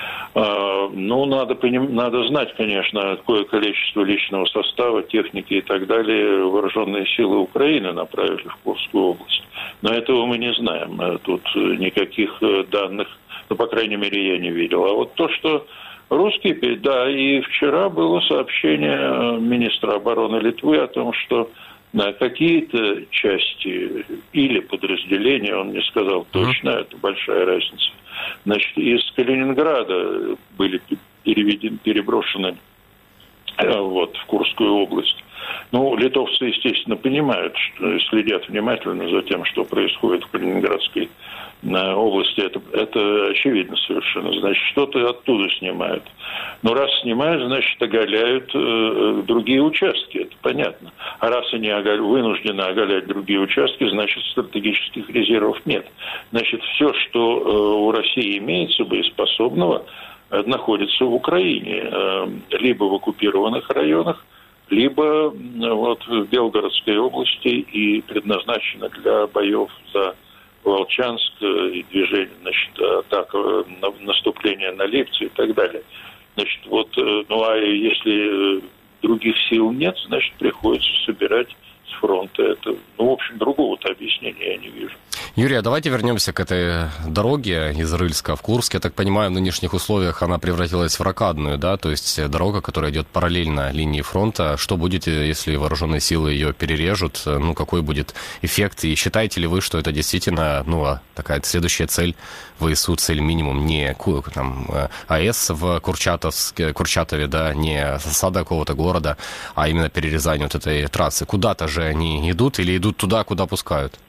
Ну, надо, поним... надо знать, конечно, какое количество личного состава, техники и так далее вооруженные силы Украины направили в Курскую область. Но этого мы не знаем. Тут никаких данных, ну, по крайней мере, я не видел. А вот то, что русские, да, и вчера было сообщение министра обороны Литвы о том, что на какие-то части или подразделения, он не сказал точно, это большая разница, значит, из Калининграда были переведены, переброшены вот, в Курскую область. Ну, литовцы, естественно, понимают, что следят внимательно за тем, что происходит в Калининградской области. Это, это очевидно совершенно. Значит, что-то оттуда снимают. Но раз снимают, значит, оголяют э, другие участки. Это понятно. А раз они оголь... вынуждены оголять другие участки, значит, стратегических резервов нет. Значит, все, что э, у России имеется боеспособного, э, находится в Украине. Э, либо в оккупированных районах, либо э, вот, в Белгородской области и предназначено для боев за Волчанск и движение, значит, атака, наступление на Липцы и так далее. Значит, вот, ну а если других сил нет, значит, приходится собирать с фронта. Это, ну, в общем, другого-то объяснения я не вижу. Юрий, а давайте вернемся к этой дороге из Рыльска в Курск. Я так понимаю, в нынешних условиях она превратилась в рокадную, да? То есть дорога, которая идет параллельно линии фронта. Что будет, если вооруженные силы ее перережут? Ну, какой будет эффект? И считаете ли вы, что это действительно, ну, такая следующая цель ВСУ, цель минимум, не там, АЭС в Курчатовске, Курчатове, да, не осада какого-то города, а именно перерезание вот этой трассы? Куда-то же они идут или идут туда, куда пускают?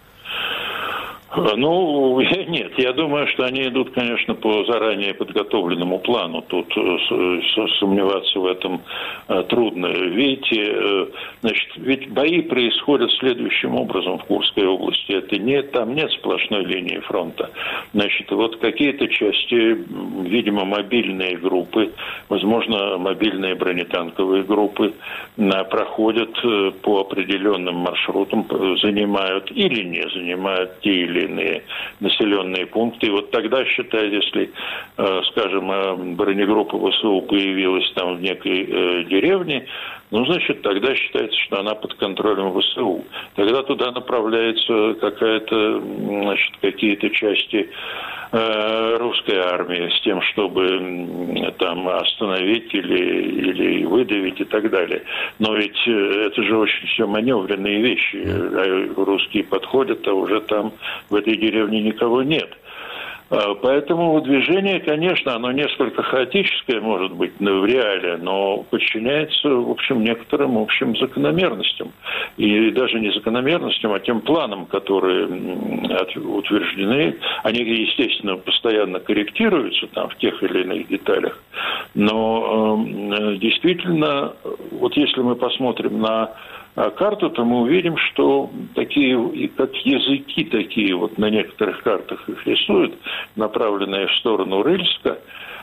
Ну, нет, я думаю, что они идут, конечно, по заранее подготовленному плану. Тут сомневаться в этом трудно. Видите, значит, ведь бои происходят следующим образом в Курской области. Это не, там нет сплошной линии фронта. Значит, вот какие-то части, видимо, мобильные группы, возможно, мобильные бронетанковые группы проходят по определенным маршрутам, занимают или не занимают те или иные населенные пункты. И вот тогда, считаю, если, скажем, бронегруппа ВСУ появилась там в некой э, деревне, ну, значит, тогда считается, что она под контролем ВСУ. Тогда туда направляется какая-то, значит, какие-то части э, русской армии с тем, чтобы там остановить или, или выдавить и так далее. Но ведь это же очень все маневренные вещи. Русские подходят, а уже там в этой деревне никого нет. Поэтому движение, конечно, оно несколько хаотическое, может быть, в реале, но подчиняется, в общем, некоторым общим закономерностям. И даже не закономерностям, а тем планам, которые утверждены. Они, естественно, постоянно корректируются там в тех или иных деталях. Но действительно, вот если мы посмотрим на карту, то мы увидим, что такие, как языки такие вот на некоторых картах их рисуют, направленные в сторону Рыльска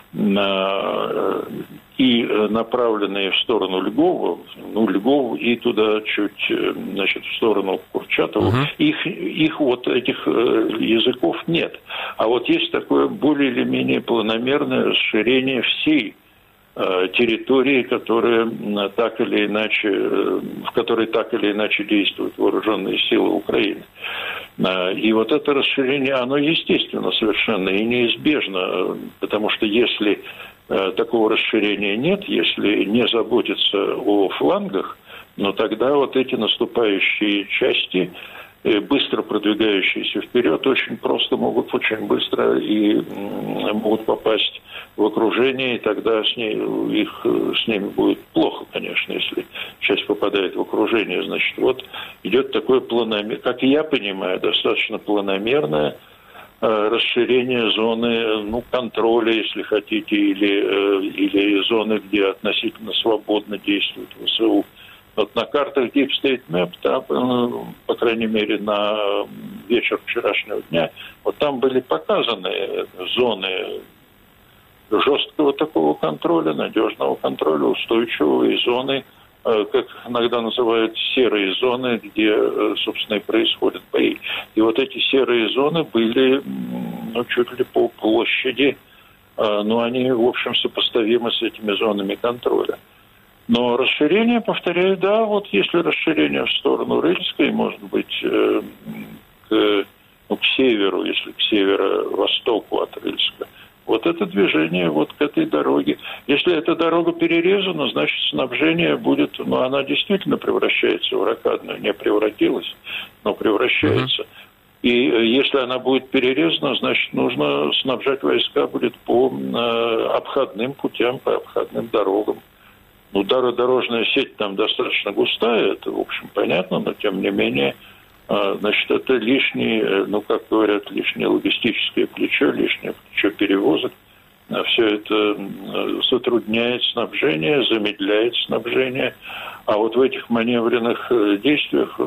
и направленные в сторону Львова, ну, Львов и туда чуть, значит, в сторону Курчатова. Uh-huh. Их, их вот этих языков нет. А вот есть такое более или менее планомерное расширение всей территории, которые так или иначе, в которой так или иначе действуют вооруженные силы Украины. И вот это расширение, оно естественно совершенно и неизбежно, потому что если такого расширения нет, если не заботиться о флангах, но тогда вот эти наступающие части, быстро продвигающиеся вперед, очень просто могут очень быстро и могут попасть в окружение, и тогда с, ней, их, с ними будет плохо, конечно, если часть попадает в окружение. Значит, вот идет такое планомерное, как я понимаю, достаточно планомерное э, расширение зоны, ну, контроля, если хотите, или, э, или зоны, где относительно свободно действует ВСУ. Вот на картах Deep State Map, там, по крайней мере, на вечер вчерашнего дня, вот там были показаны зоны жесткого такого контроля, надежного контроля, устойчивого, и зоны, как иногда называют, серые зоны, где, собственно, и происходят бои. И вот эти серые зоны были, ну, чуть ли по площади, но они, в общем, сопоставимы с этими зонами контроля. Но расширение, повторяю, да, вот если расширение в сторону Рыльской, может быть, э, к, ну, к северу, если к северо-востоку от Рыльска, вот это движение вот к этой дороге. Если эта дорога перерезана, значит, снабжение будет, ну, она действительно превращается в рокадную, не превратилась, но превращается. Uh-huh. И если она будет перерезана, значит, нужно снабжать войска будет по э, обходным путям, по обходным дорогам. Ну, дорожная сеть там достаточно густая, это, в общем, понятно, но, тем не менее, значит, это лишнее, ну, как говорят, лишнее логистическое плечо, лишнее плечо перевозок. Все это затрудняет снабжение, замедляет снабжение. А вот в этих маневренных действиях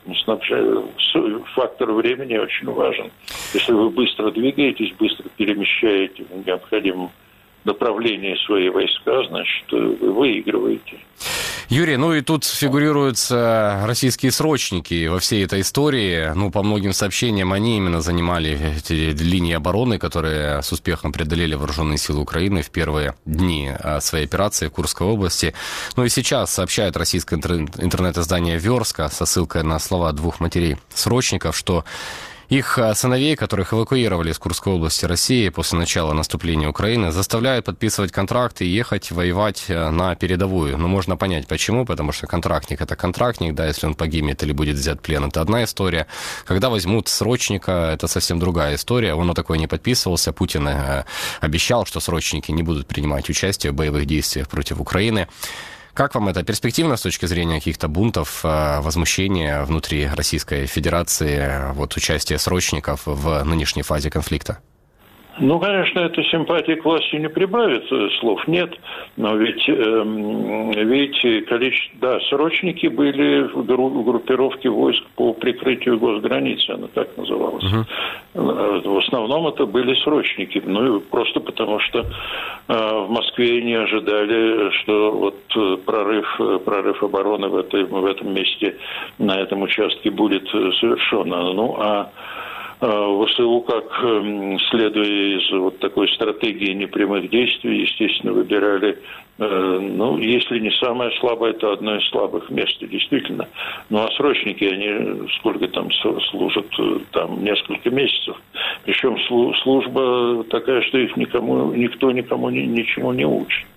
фактор времени очень важен. Если вы быстро двигаетесь, быстро перемещаете в необходимом направлении свои войска, значит, вы выигрываете. Юрий, ну и тут фигурируются российские срочники во всей этой истории. Ну, по многим сообщениям, они именно занимали эти линии обороны, которые с успехом преодолели вооруженные силы Украины в первые дни своей операции в Курской области. Ну и сейчас сообщает российское интернет-издание «Верска» со ссылкой на слова двух матерей срочников, что их сыновей, которых эвакуировали из Курской области России после начала наступления Украины, заставляют подписывать контракты и ехать воевать на передовую. Ну, можно понять, почему, потому что контрактник – это контрактник, да, если он погибнет или будет взят в плен, это одна история. Когда возьмут срочника, это совсем другая история. Он на такое не подписывался. Путин обещал, что срочники не будут принимать участие в боевых действиях против Украины. Как вам это перспективно с точки зрения каких-то бунтов, возмущения внутри Российской Федерации, вот участие срочников в нынешней фазе конфликта? Ну, конечно, это симпатии к власти не прибавит, слов нет, но ведь, э, видите, количество, да, срочники были в группировке войск по прикрытию госграницы, она так называлась. Uh-huh. В основном это были срочники, ну, просто потому что э, в Москве не ожидали, что вот прорыв, прорыв обороны в, этой, в этом месте, на этом участке будет совершен. Ну, а ВСУ, как следуя из вот такой стратегии непрямых действий, естественно, выбирали, ну, если не самое слабое, то одно из слабых мест, действительно. Ну, а срочники, они сколько там служат, там, несколько месяцев. Причем служба такая, что их никому, никто никому ничему не учит.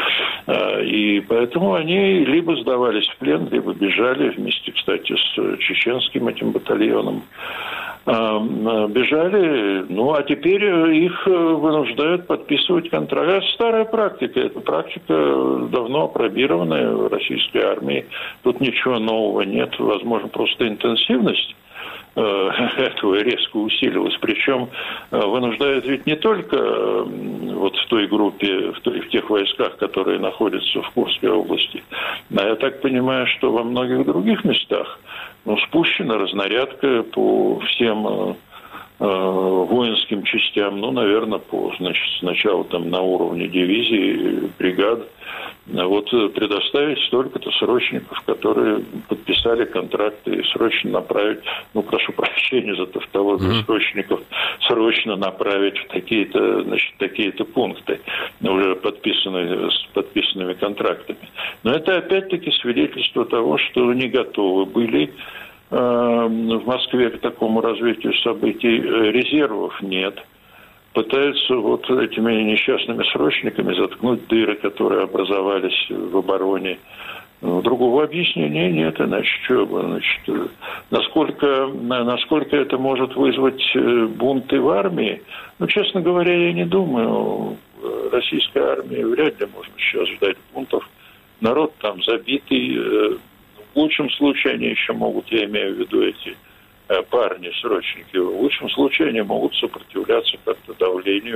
И поэтому они либо сдавались в плен, либо бежали вместе, кстати, с чеченским этим батальоном. бежали, ну а теперь их вынуждают подписывать контракт. Это старая практика, эта практика давно опробированная в российской армии. Тут ничего нового нет, возможно, просто интенсивность этого резко усилилась. Причем вынуждают ведь не только вот в той группе, в, той, в тех войсках, которые находятся в Курской области, а я так понимаю, что во многих других местах ну, спущена разнарядка по всем э, воинским частям, ну, наверное, по, значит, сначала там на уровне дивизии, бригад. Вот предоставить столько-то срочников, которые подписали контракты, и срочно направить, ну, прошу прощения за тавтологию, mm-hmm. срочников срочно направить в такие-то, значит, такие-то пункты, уже подписанные, с подписанными контрактами. Но это опять-таки свидетельство того, что не готовы были э, в Москве к такому развитию событий. Резервов нет. Пытаются вот этими несчастными срочниками заткнуть дыры, которые образовались в обороне. Другого объяснения нет, иначе что бы. Значит, насколько, насколько это может вызвать бунты в армии, ну, честно говоря, я не думаю. Российской армии вряд ли можно сейчас ждать бунтов. Народ там забитый. В лучшем случае они еще могут, я имею в виду эти парни, срочники, в лучшем случае они могут сопротивляться как-то давлению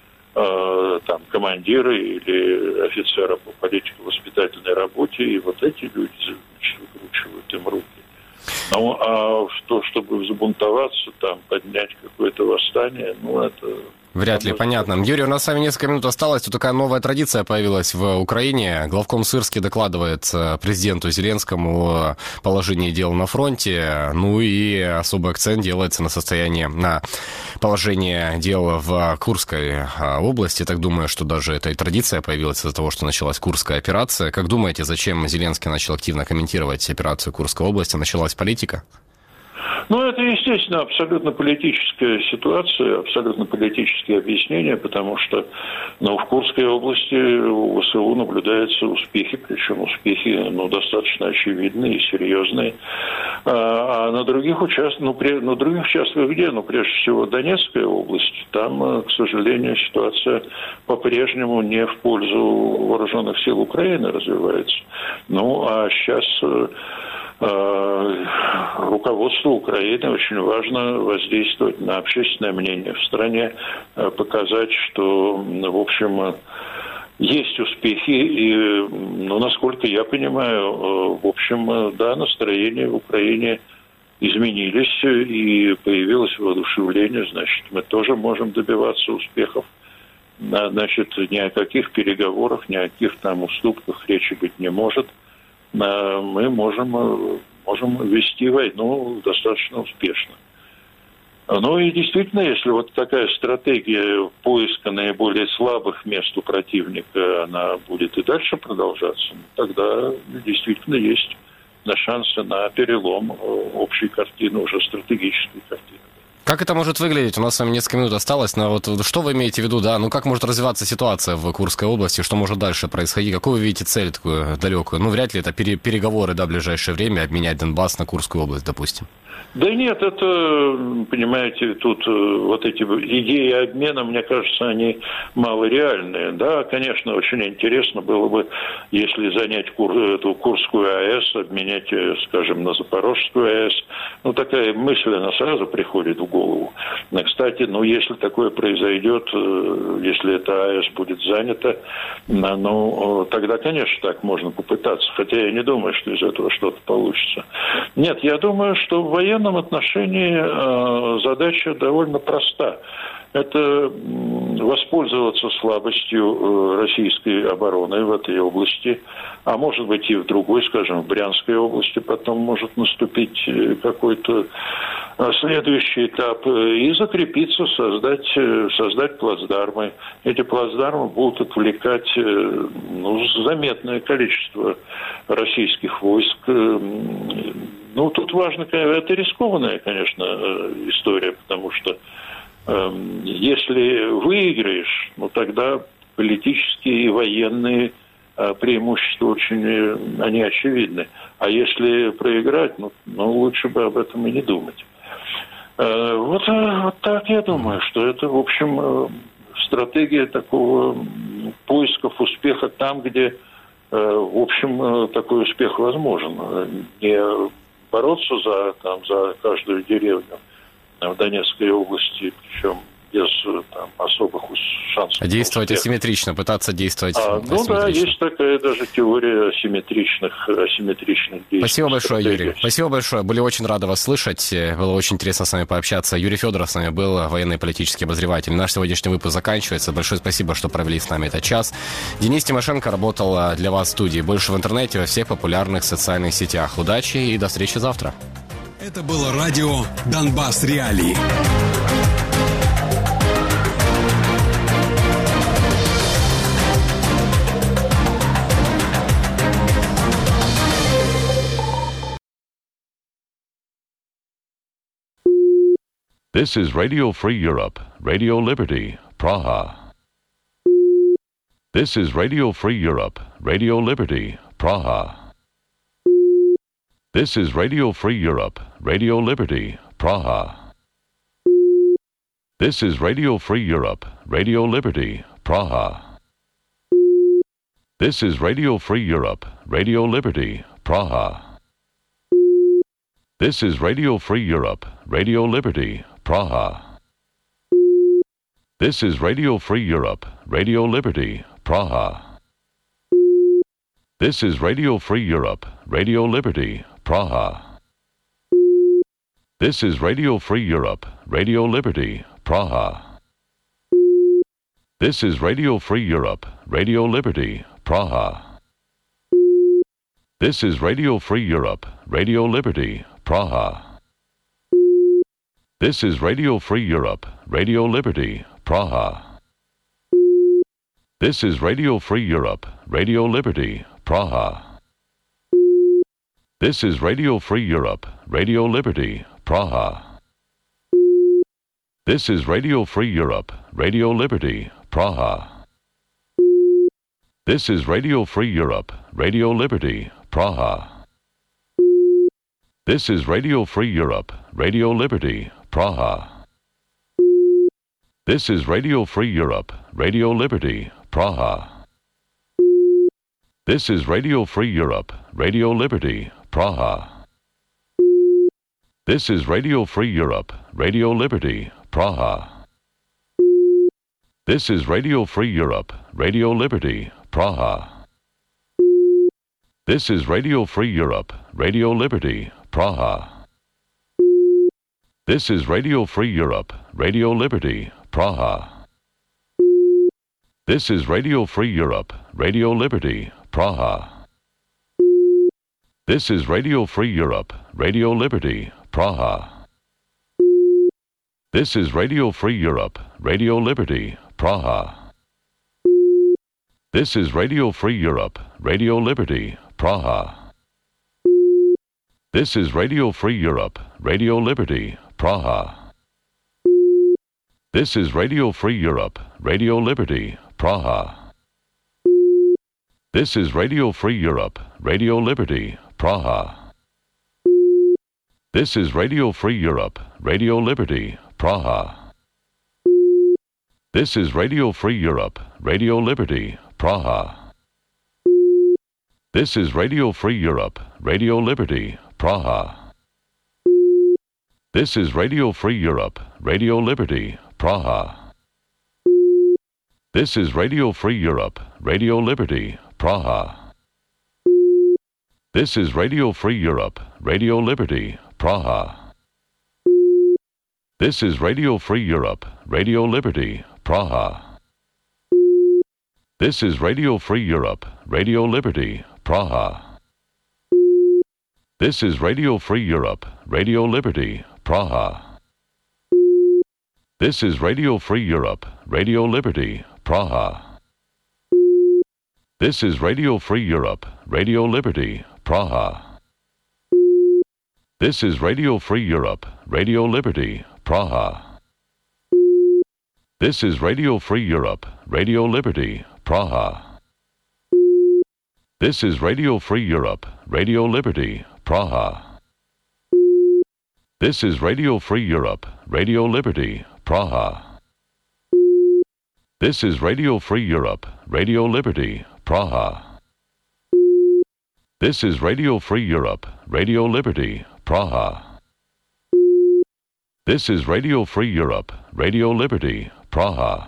э, там, командира или офицера по политико-воспитательной работе, и вот эти люди выкручивают им руки. Ну, а то, чтобы взбунтоваться, там, поднять какое-то восстание, ну, это... Вряд ли, понятно. Юрий, у нас с вами несколько минут осталось. Тут такая новая традиция появилась в Украине. Главком Сырский докладывает президенту Зеленскому о положении дел на фронте. Ну и особый акцент делается на состояние, на положение дел в Курской области. Так думаю, что даже эта и традиция появилась из-за того, что началась Курская операция. Как думаете, зачем Зеленский начал активно комментировать операцию Курской области? Началась политика? Ну, это, естественно, абсолютно политическая ситуация, абсолютно политические объяснения, потому что ну, в Курской области у ВСУ наблюдаются успехи, причем успехи ну, достаточно очевидные и серьезные. А, а на других участках, ну, при, на других участках где? Ну, прежде всего, Донецкая область. Там, к сожалению, ситуация по-прежнему не в пользу вооруженных сил Украины развивается. Ну, а сейчас... руководству Украины очень важно воздействовать на общественное мнение в стране, показать, что, в общем, есть успехи, и, ну, насколько я понимаю, в общем, да, настроения в Украине изменились, и появилось воодушевление, значит, мы тоже можем добиваться успехов. Значит, ни о каких переговорах, ни о каких там уступках речи быть не может. Мы можем, можем вести войну достаточно успешно. Ну и действительно, если вот такая стратегия поиска наиболее слабых мест у противника, она будет и дальше продолжаться, тогда действительно есть шансы на перелом общей картины, уже стратегической картины. Как это может выглядеть? У нас с вами несколько минут осталось, но вот что вы имеете в виду, да? Ну, как может развиваться ситуация в Курской области, что может дальше происходить? Какую вы видите цель такую далекую? Ну, вряд ли это пере- переговоры, да, в ближайшее время, обменять Донбасс на Курскую область, допустим. Да нет, это, понимаете, тут вот эти идеи обмена, мне кажется, они малореальные. Да, конечно, очень интересно было бы, если занять Кур, эту Курскую АЭС, обменять, скажем, на Запорожскую АЭС. Ну, такая мысль, она сразу приходит в голову. Кстати, ну, если такое произойдет, если эта АЭС будет занята, ну, тогда, конечно, так можно попытаться. Хотя я не думаю, что из этого что-то получится. Нет, я думаю, что в военном В этом отношении э, задача довольно проста. Это воспользоваться слабостью э, российской обороны в этой области, а может быть и в другой, скажем, в Брянской области потом может наступить какой-то следующий этап, и закрепиться, создать, создать плацдармы. Эти плацдармы будут отвлекать ну, заметное количество российских войск. Ну, тут важно, это рискованная, конечно, история, потому что э, если выиграешь, ну, тогда политические и военные э, преимущества очень, они очевидны. А если проиграть, ну, ну, лучше бы об этом и не думать. Вот, вот так я думаю, что это, в общем, стратегия такого поисков успеха там, где, в общем, такой успех возможен. Не бороться за, там, за каждую деревню в Донецкой области, причем без там, особых шансов. А действовать асимметрично, пытаться действовать а, асимметрично. Ну да, есть такая даже теория асимметричных, асимметричных действий. Спасибо большое, стратегий. Юрий. Спасибо большое. Были очень рады вас слышать. Было очень интересно с вами пообщаться. Юрий Федоров с нами был, военный политический обозреватель. Наш сегодняшний выпуск заканчивается. Большое спасибо, что провели с нами этот час. Денис Тимошенко работал для вас в студии. Больше в интернете, во всех популярных социальных сетях. Удачи и до встречи завтра. Это было радио «Донбасс Реалии». This is Radio Free Europe, Radio Liberty, Praha. This is Radio Free Europe, Radio Liberty, Praha. This is Radio Free Europe, Radio Liberty, Praha. This is Radio Free Europe, Radio Liberty, Praha. This is Radio Free Europe, Radio Liberty, Praha. This is Radio Free Europe, Radio Liberty, Praha. This is Radio Free Europe, Radio Liberty, Praha. This is Radio Free Europe, Radio Liberty, Praha. This is Radio Free Europe, Radio Liberty, Praha. This is Radio Free Europe, Radio Liberty, Praha. This is Radio Free Europe, Radio Liberty, Praha. This is Radio Free Europe, Radio Liberty, Praha. This is Radio Free Europe, Radio Liberty, Praha. This is Radio Free Europe, Radio Liberty, Praha. This is Radio Free Europe, Radio Liberty, Praha. This is Radio Free Europe, Radio Liberty, Praha. This is Radio Free Europe, Radio Liberty, Praha. This is Radio Free Europe, Radio Liberty, Praha. This is Radio Free Europe, Radio Liberty, Praha. This is Radio Free Europe, Radio Liberty, Praha. This is Radio Free Europe, Radio Liberty, Praha. This is Radio Free Europe, Radio Liberty, Praha. This is Radio Free Europe, Radio Liberty, Praha. This is Radio Free Europe, Radio Liberty, Praha. This is Radio Free Europe, Radio Liberty, Praha. This is Radio Free Europe, Radio Liberty, Praha. This is Radio Free Europe, Radio Liberty, Praha. This is Radio Free Europe, Radio Liberty, Praha. This is Radio Free Europe, Radio Liberty, Praha. This is Radio Free Europe, Radio Liberty, Praha. This is Radio Free Europe, Radio Liberty, Praha. This is Radio Free Europe, Radio Liberty, Praha. This is Radio Free Europe, Radio Liberty, Praha. This is Radio Free Europe, Radio Liberty, Praha. This is Radio Free Europe, Radio Liberty, Praha. This is Radio Free Europe, Radio Liberty, Praha. This is Radio Free Europe, Radio Liberty, Praha. This is Radio Free Europe, Radio Liberty, Praha. This is Radio Free Europe, Radio Liberty, Praha. This is Radio Free Europe, Radio Liberty, Praha. This is Radio Free Europe, Radio Liberty, Praha. This is Radio Free Europe, Radio Liberty, Praha. This is Radio Free Europe, Radio Liberty, Praha. This is Radio Free Europe, Radio Liberty, Praha. This is Radio Free Europe, Radio Liberty, Praha. This is Radio Free Europe, Radio Liberty, Praha. This is Radio Free Europe, Radio Liberty, Praha. This is Radio Free Europe, Radio Liberty, Praha.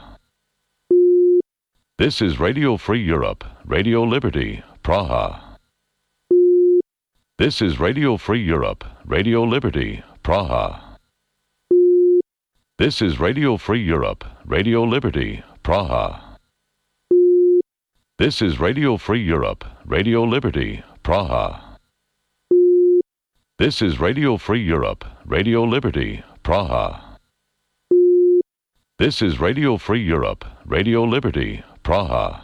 This is Radio Free Europe, Radio Liberty, Praha. This is Radio Free Europe, Radio Liberty, Praha. This is Radio Free Europe, Radio Liberty, Praha. This is Radio Free Europe, Radio Liberty, Praha. This is Radio Free Europe, Radio Liberty, Praha. This is Radio Free Europe, Radio Liberty, Praha.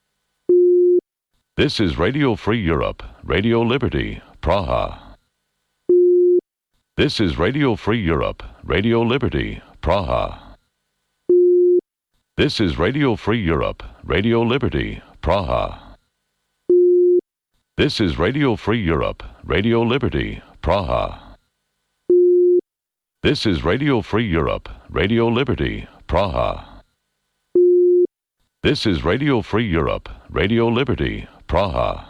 This is Radio Free Europe, Radio Liberty, Praha. This is Radio Free Europe, Radio Liberty, Praha. This is Radio Free Europe, Radio Liberty, Praha. This is Radio Free Europe, Radio Liberty, Praha. This is Radio Free Europe, Radio Liberty, Praha. This is Radio Free Europe, Radio Liberty, Praha.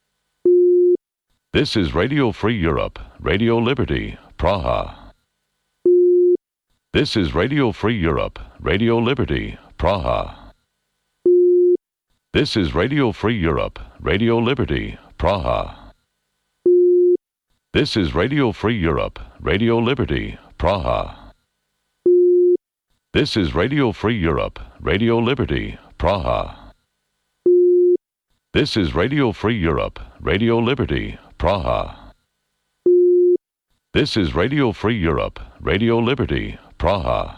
This is Radio Free Europe, Radio Liberty, Praha. This is Radio Free Europe, Radio Liberty, Praha. This is Radio Free Europe, Radio Liberty, Praha. This is Radio Free Europe, Radio Liberty, Praha. This is Radio Free Europe, Radio Liberty, Praha. This is Radio Free Europe, Radio Liberty, Praha. This is Radio Free Europe, Radio Liberty, Praha.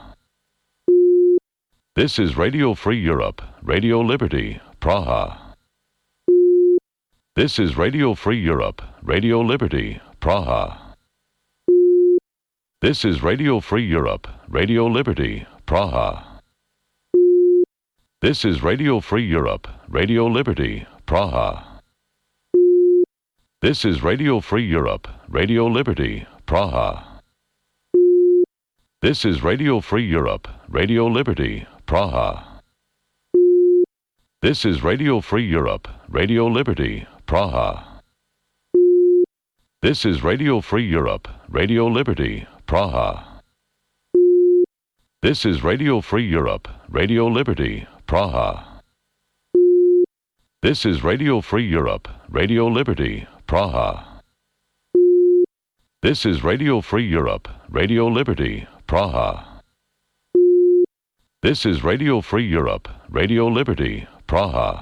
This is Radio Free Europe, Radio Liberty, Praha. This is Radio Free Europe, Radio Liberty, Praha. This is Radio Free Europe, Radio Liberty, Praha. This is Radio Free Europe, Radio Liberty, Praha. This is Radio Free Europe, Radio Liberty, Praha. This is Radio Free Europe, Radio Liberty, Praha. This is Radio Free Europe, Radio Liberty, Praha. This is Radio Free Europe, Radio Liberty, Praha. This is Radio Free Europe, Radio Liberty, Praha. This is Radio Free Europe, Radio Liberty, Praha. This is Radio Free Europe, Radio Liberty, Praha. This is Radio Free Europe, Radio Liberty, Praha.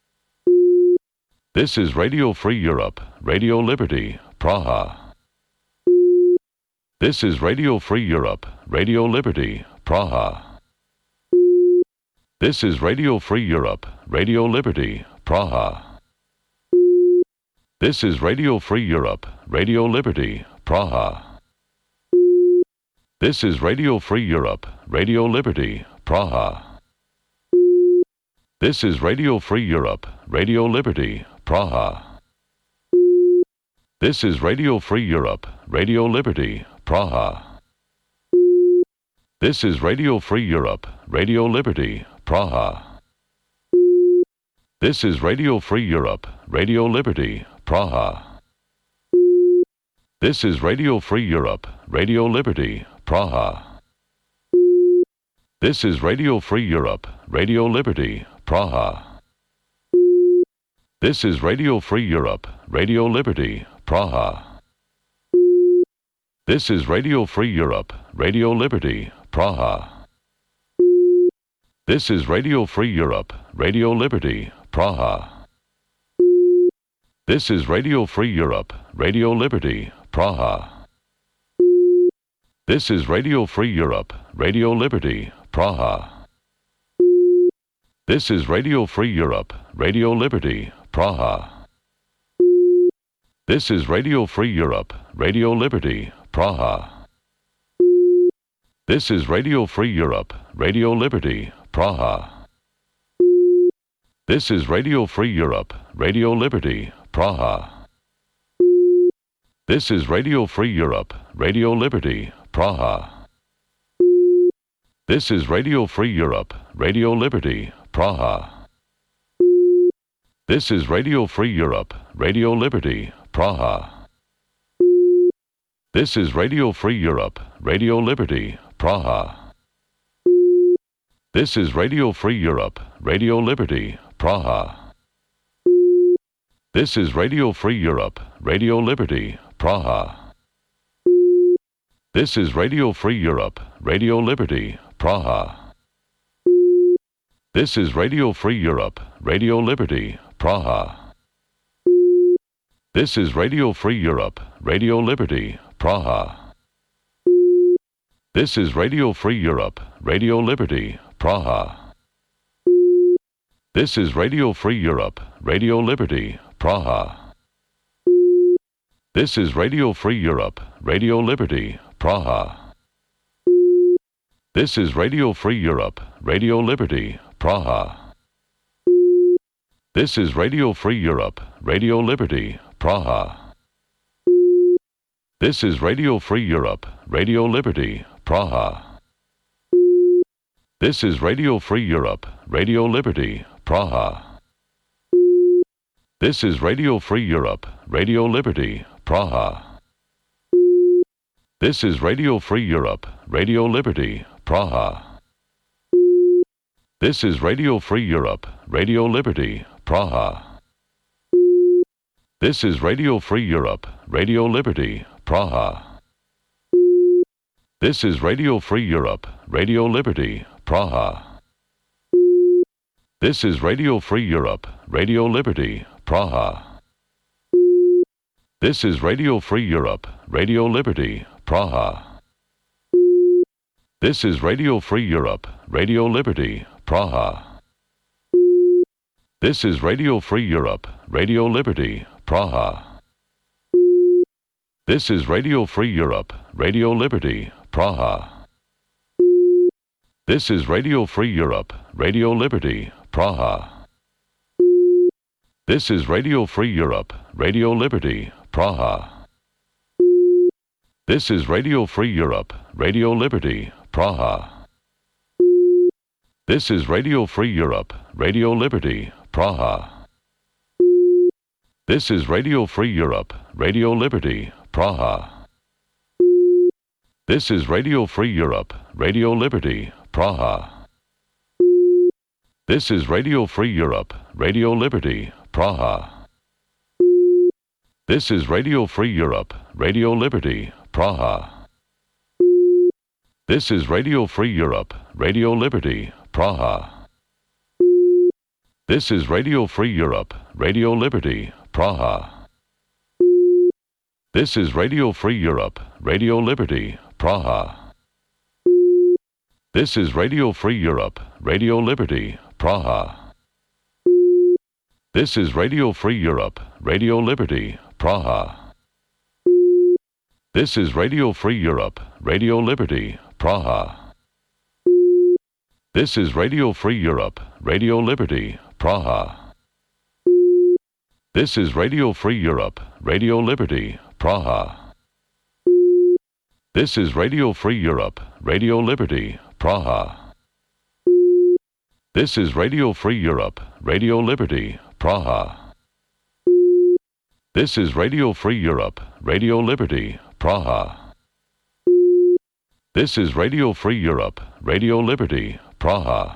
This is Radio Free Europe, Radio Liberty, Praha. This is Radio Free Europe, Radio Liberty, Praha. This is Radio Free Europe, Radio Liberty, Praha. This is Radio Free Europe, Radio Liberty, Praha. This is Radio Free Europe, Radio Liberty, Praha. This is Radio Free Europe, Radio Liberty, Praha. This is Radio Free Europe, Radio Liberty, Praha. This is Radio Free Europe, Radio Liberty, Praha. This is Radio Free Europe, Radio Liberty, Praha. This is Radio Free Europe, Radio Liberty, Praha. This is Radio Free Europe, Radio Liberty, Praha. This is Radio Free Europe, Radio Liberty, Praha. This is Radio Free Europe, Radio Liberty, Praha. This is Radio Free Europe, Radio Liberty, Praha. This is Radio Free Europe, Radio Liberty, Praha. This is Radio Free Europe, Radio Liberty, Praha. This is Radio Free Europe, Radio Liberty, Praha. This is Radio Free Europe, Radio Liberty, Praha. This is Radio Free Europe, Radio Liberty, Praha. This is Radio Free Europe, Radio Liberty, Praha. This is Radio Free Europe, Radio Liberty, Praha. This is Radio Free Europe, Radio Liberty, Praha. This is Radio Free Europe, Radio Liberty, Praha. This is Radio Free Europe, Radio Liberty, Praha. This is Radio Free Europe, Radio Liberty, Praha. This is Radio Free Europe, Radio Liberty, Praha. This is Radio Free Europe, Radio Liberty, Praha. This is Radio Free Europe, Radio Liberty, Praha. This is Radio Free Europe, Radio Liberty, Praha. This is Radio Free Europe, Radio Liberty, Praha. This is Radio Free Europe, Radio Liberty, Praha. This is Radio Free Europe, Radio Liberty, Praha. This is Radio Free Europe, Radio Liberty, Praha. This is Radio Free Europe, Radio Liberty, Praha. This is Radio Free Europe, Radio Liberty, Praha. This is Radio Free Europe, Radio Liberty, Praha. This is Radio Free Europe, Radio Liberty, Praha. This is Radio Free Europe, Radio Liberty, Praha. This is Radio Free Europe, Radio Liberty, Praha. This is Radio Free Europe, Radio Liberty, Praha. This is Radio Free Europe, Radio Liberty, Praha. This is Radio Free Europe, Radio Liberty, Praha. This is Radio Free Europe, Radio Liberty, Praha. This is Radio Free Europe, Radio Liberty, Praha. This is Radio Free Europe, Radio Liberty, Praha. This is Radio Free Europe, Radio Liberty, Praha. This is Radio Free Europe, Radio Liberty, Praha. This is Radio Free Europe, Radio Liberty, Praha. This is Radio Free Europe, Radio Liberty, Praha. This is Radio Free Europe, Radio Liberty, Praha. This is Radio Free Europe, Radio Liberty, Praha. This is Radio Free Europe, Radio Liberty, Praha. This is Radio Free Europe, Radio Liberty, Praha. This is Radio Free Europe, Radio Liberty, Praha. This is Radio Free Europe, Radio Liberty, Praha. This is Radio Free Europe, Radio Liberty, Praha. This is Radio Free Europe, Radio Liberty, Praha. This is Radio Free Europe, Radio Liberty, Praha. This is Radio Free Europe, Radio Liberty, Praha. This is Radio Free Europe, Radio Liberty, Praha. This is Radio Free Europe, Radio Liberty, Praha. This is Radio Free Europe, Radio Liberty, Praha. This is Radio Free Europe, Radio Liberty, Praha. This is Radio Free Europe, Radio Liberty, Praha. This is Radio Free Europe, Radio Liberty, Praha. This is Radio Free Europe, Radio Liberty, Praha.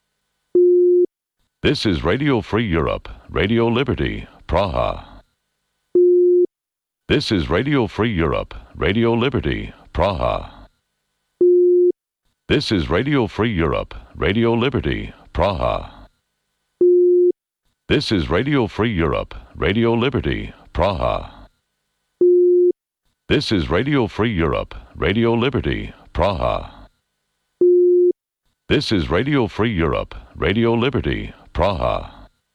This is Radio Free Europe, Radio Liberty, Praha. This is Radio Free Europe, Radio Liberty, Praha. This is Radio Free Europe, Radio Liberty, Praha. This is Radio Free Europe, Radio Liberty, Praha. This is Radio Free Europe, Radio Liberty, Praha. This is Radio Free Europe, Radio Liberty, Praha.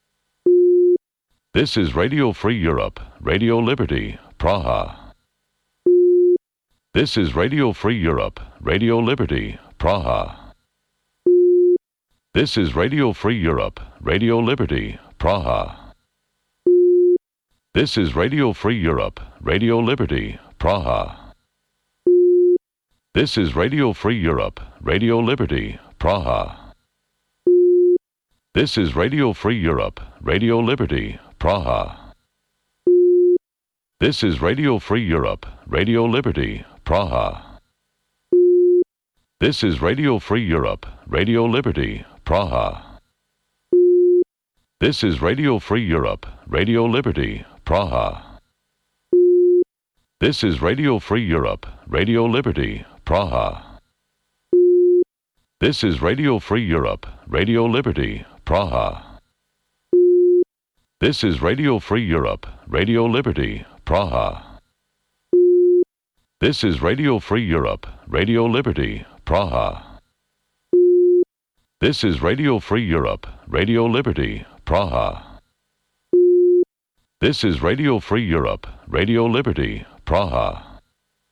This is Radio Free Europe, Radio Liberty, Praha. This is Radio Free Europe, Radio Liberty, Praha. This is Radio Free Europe, Radio Liberty, Praha. This is Radio Free Europe, Radio Liberty, Praha. This is Radio Free Europe, Radio Liberty, Praha. This is Radio Free Europe, Radio Liberty, Praha. This is Radio Free Europe, Radio Liberty, Praha. This is Radio Free Europe, Radio Liberty, Praha. This is Radio Free Europe, Radio Liberty, Praha. This is Radio Free Europe, Radio Liberty, Praha. This is Radio Free Europe, Radio Liberty, Praha. This is Radio Free Europe, Radio Liberty, Praha. This is Radio Free Europe, Radio Liberty, Praha. This is Radio Free Europe, Radio Liberty, Praha. This is Radio Free Europe, Radio Liberty, Praha.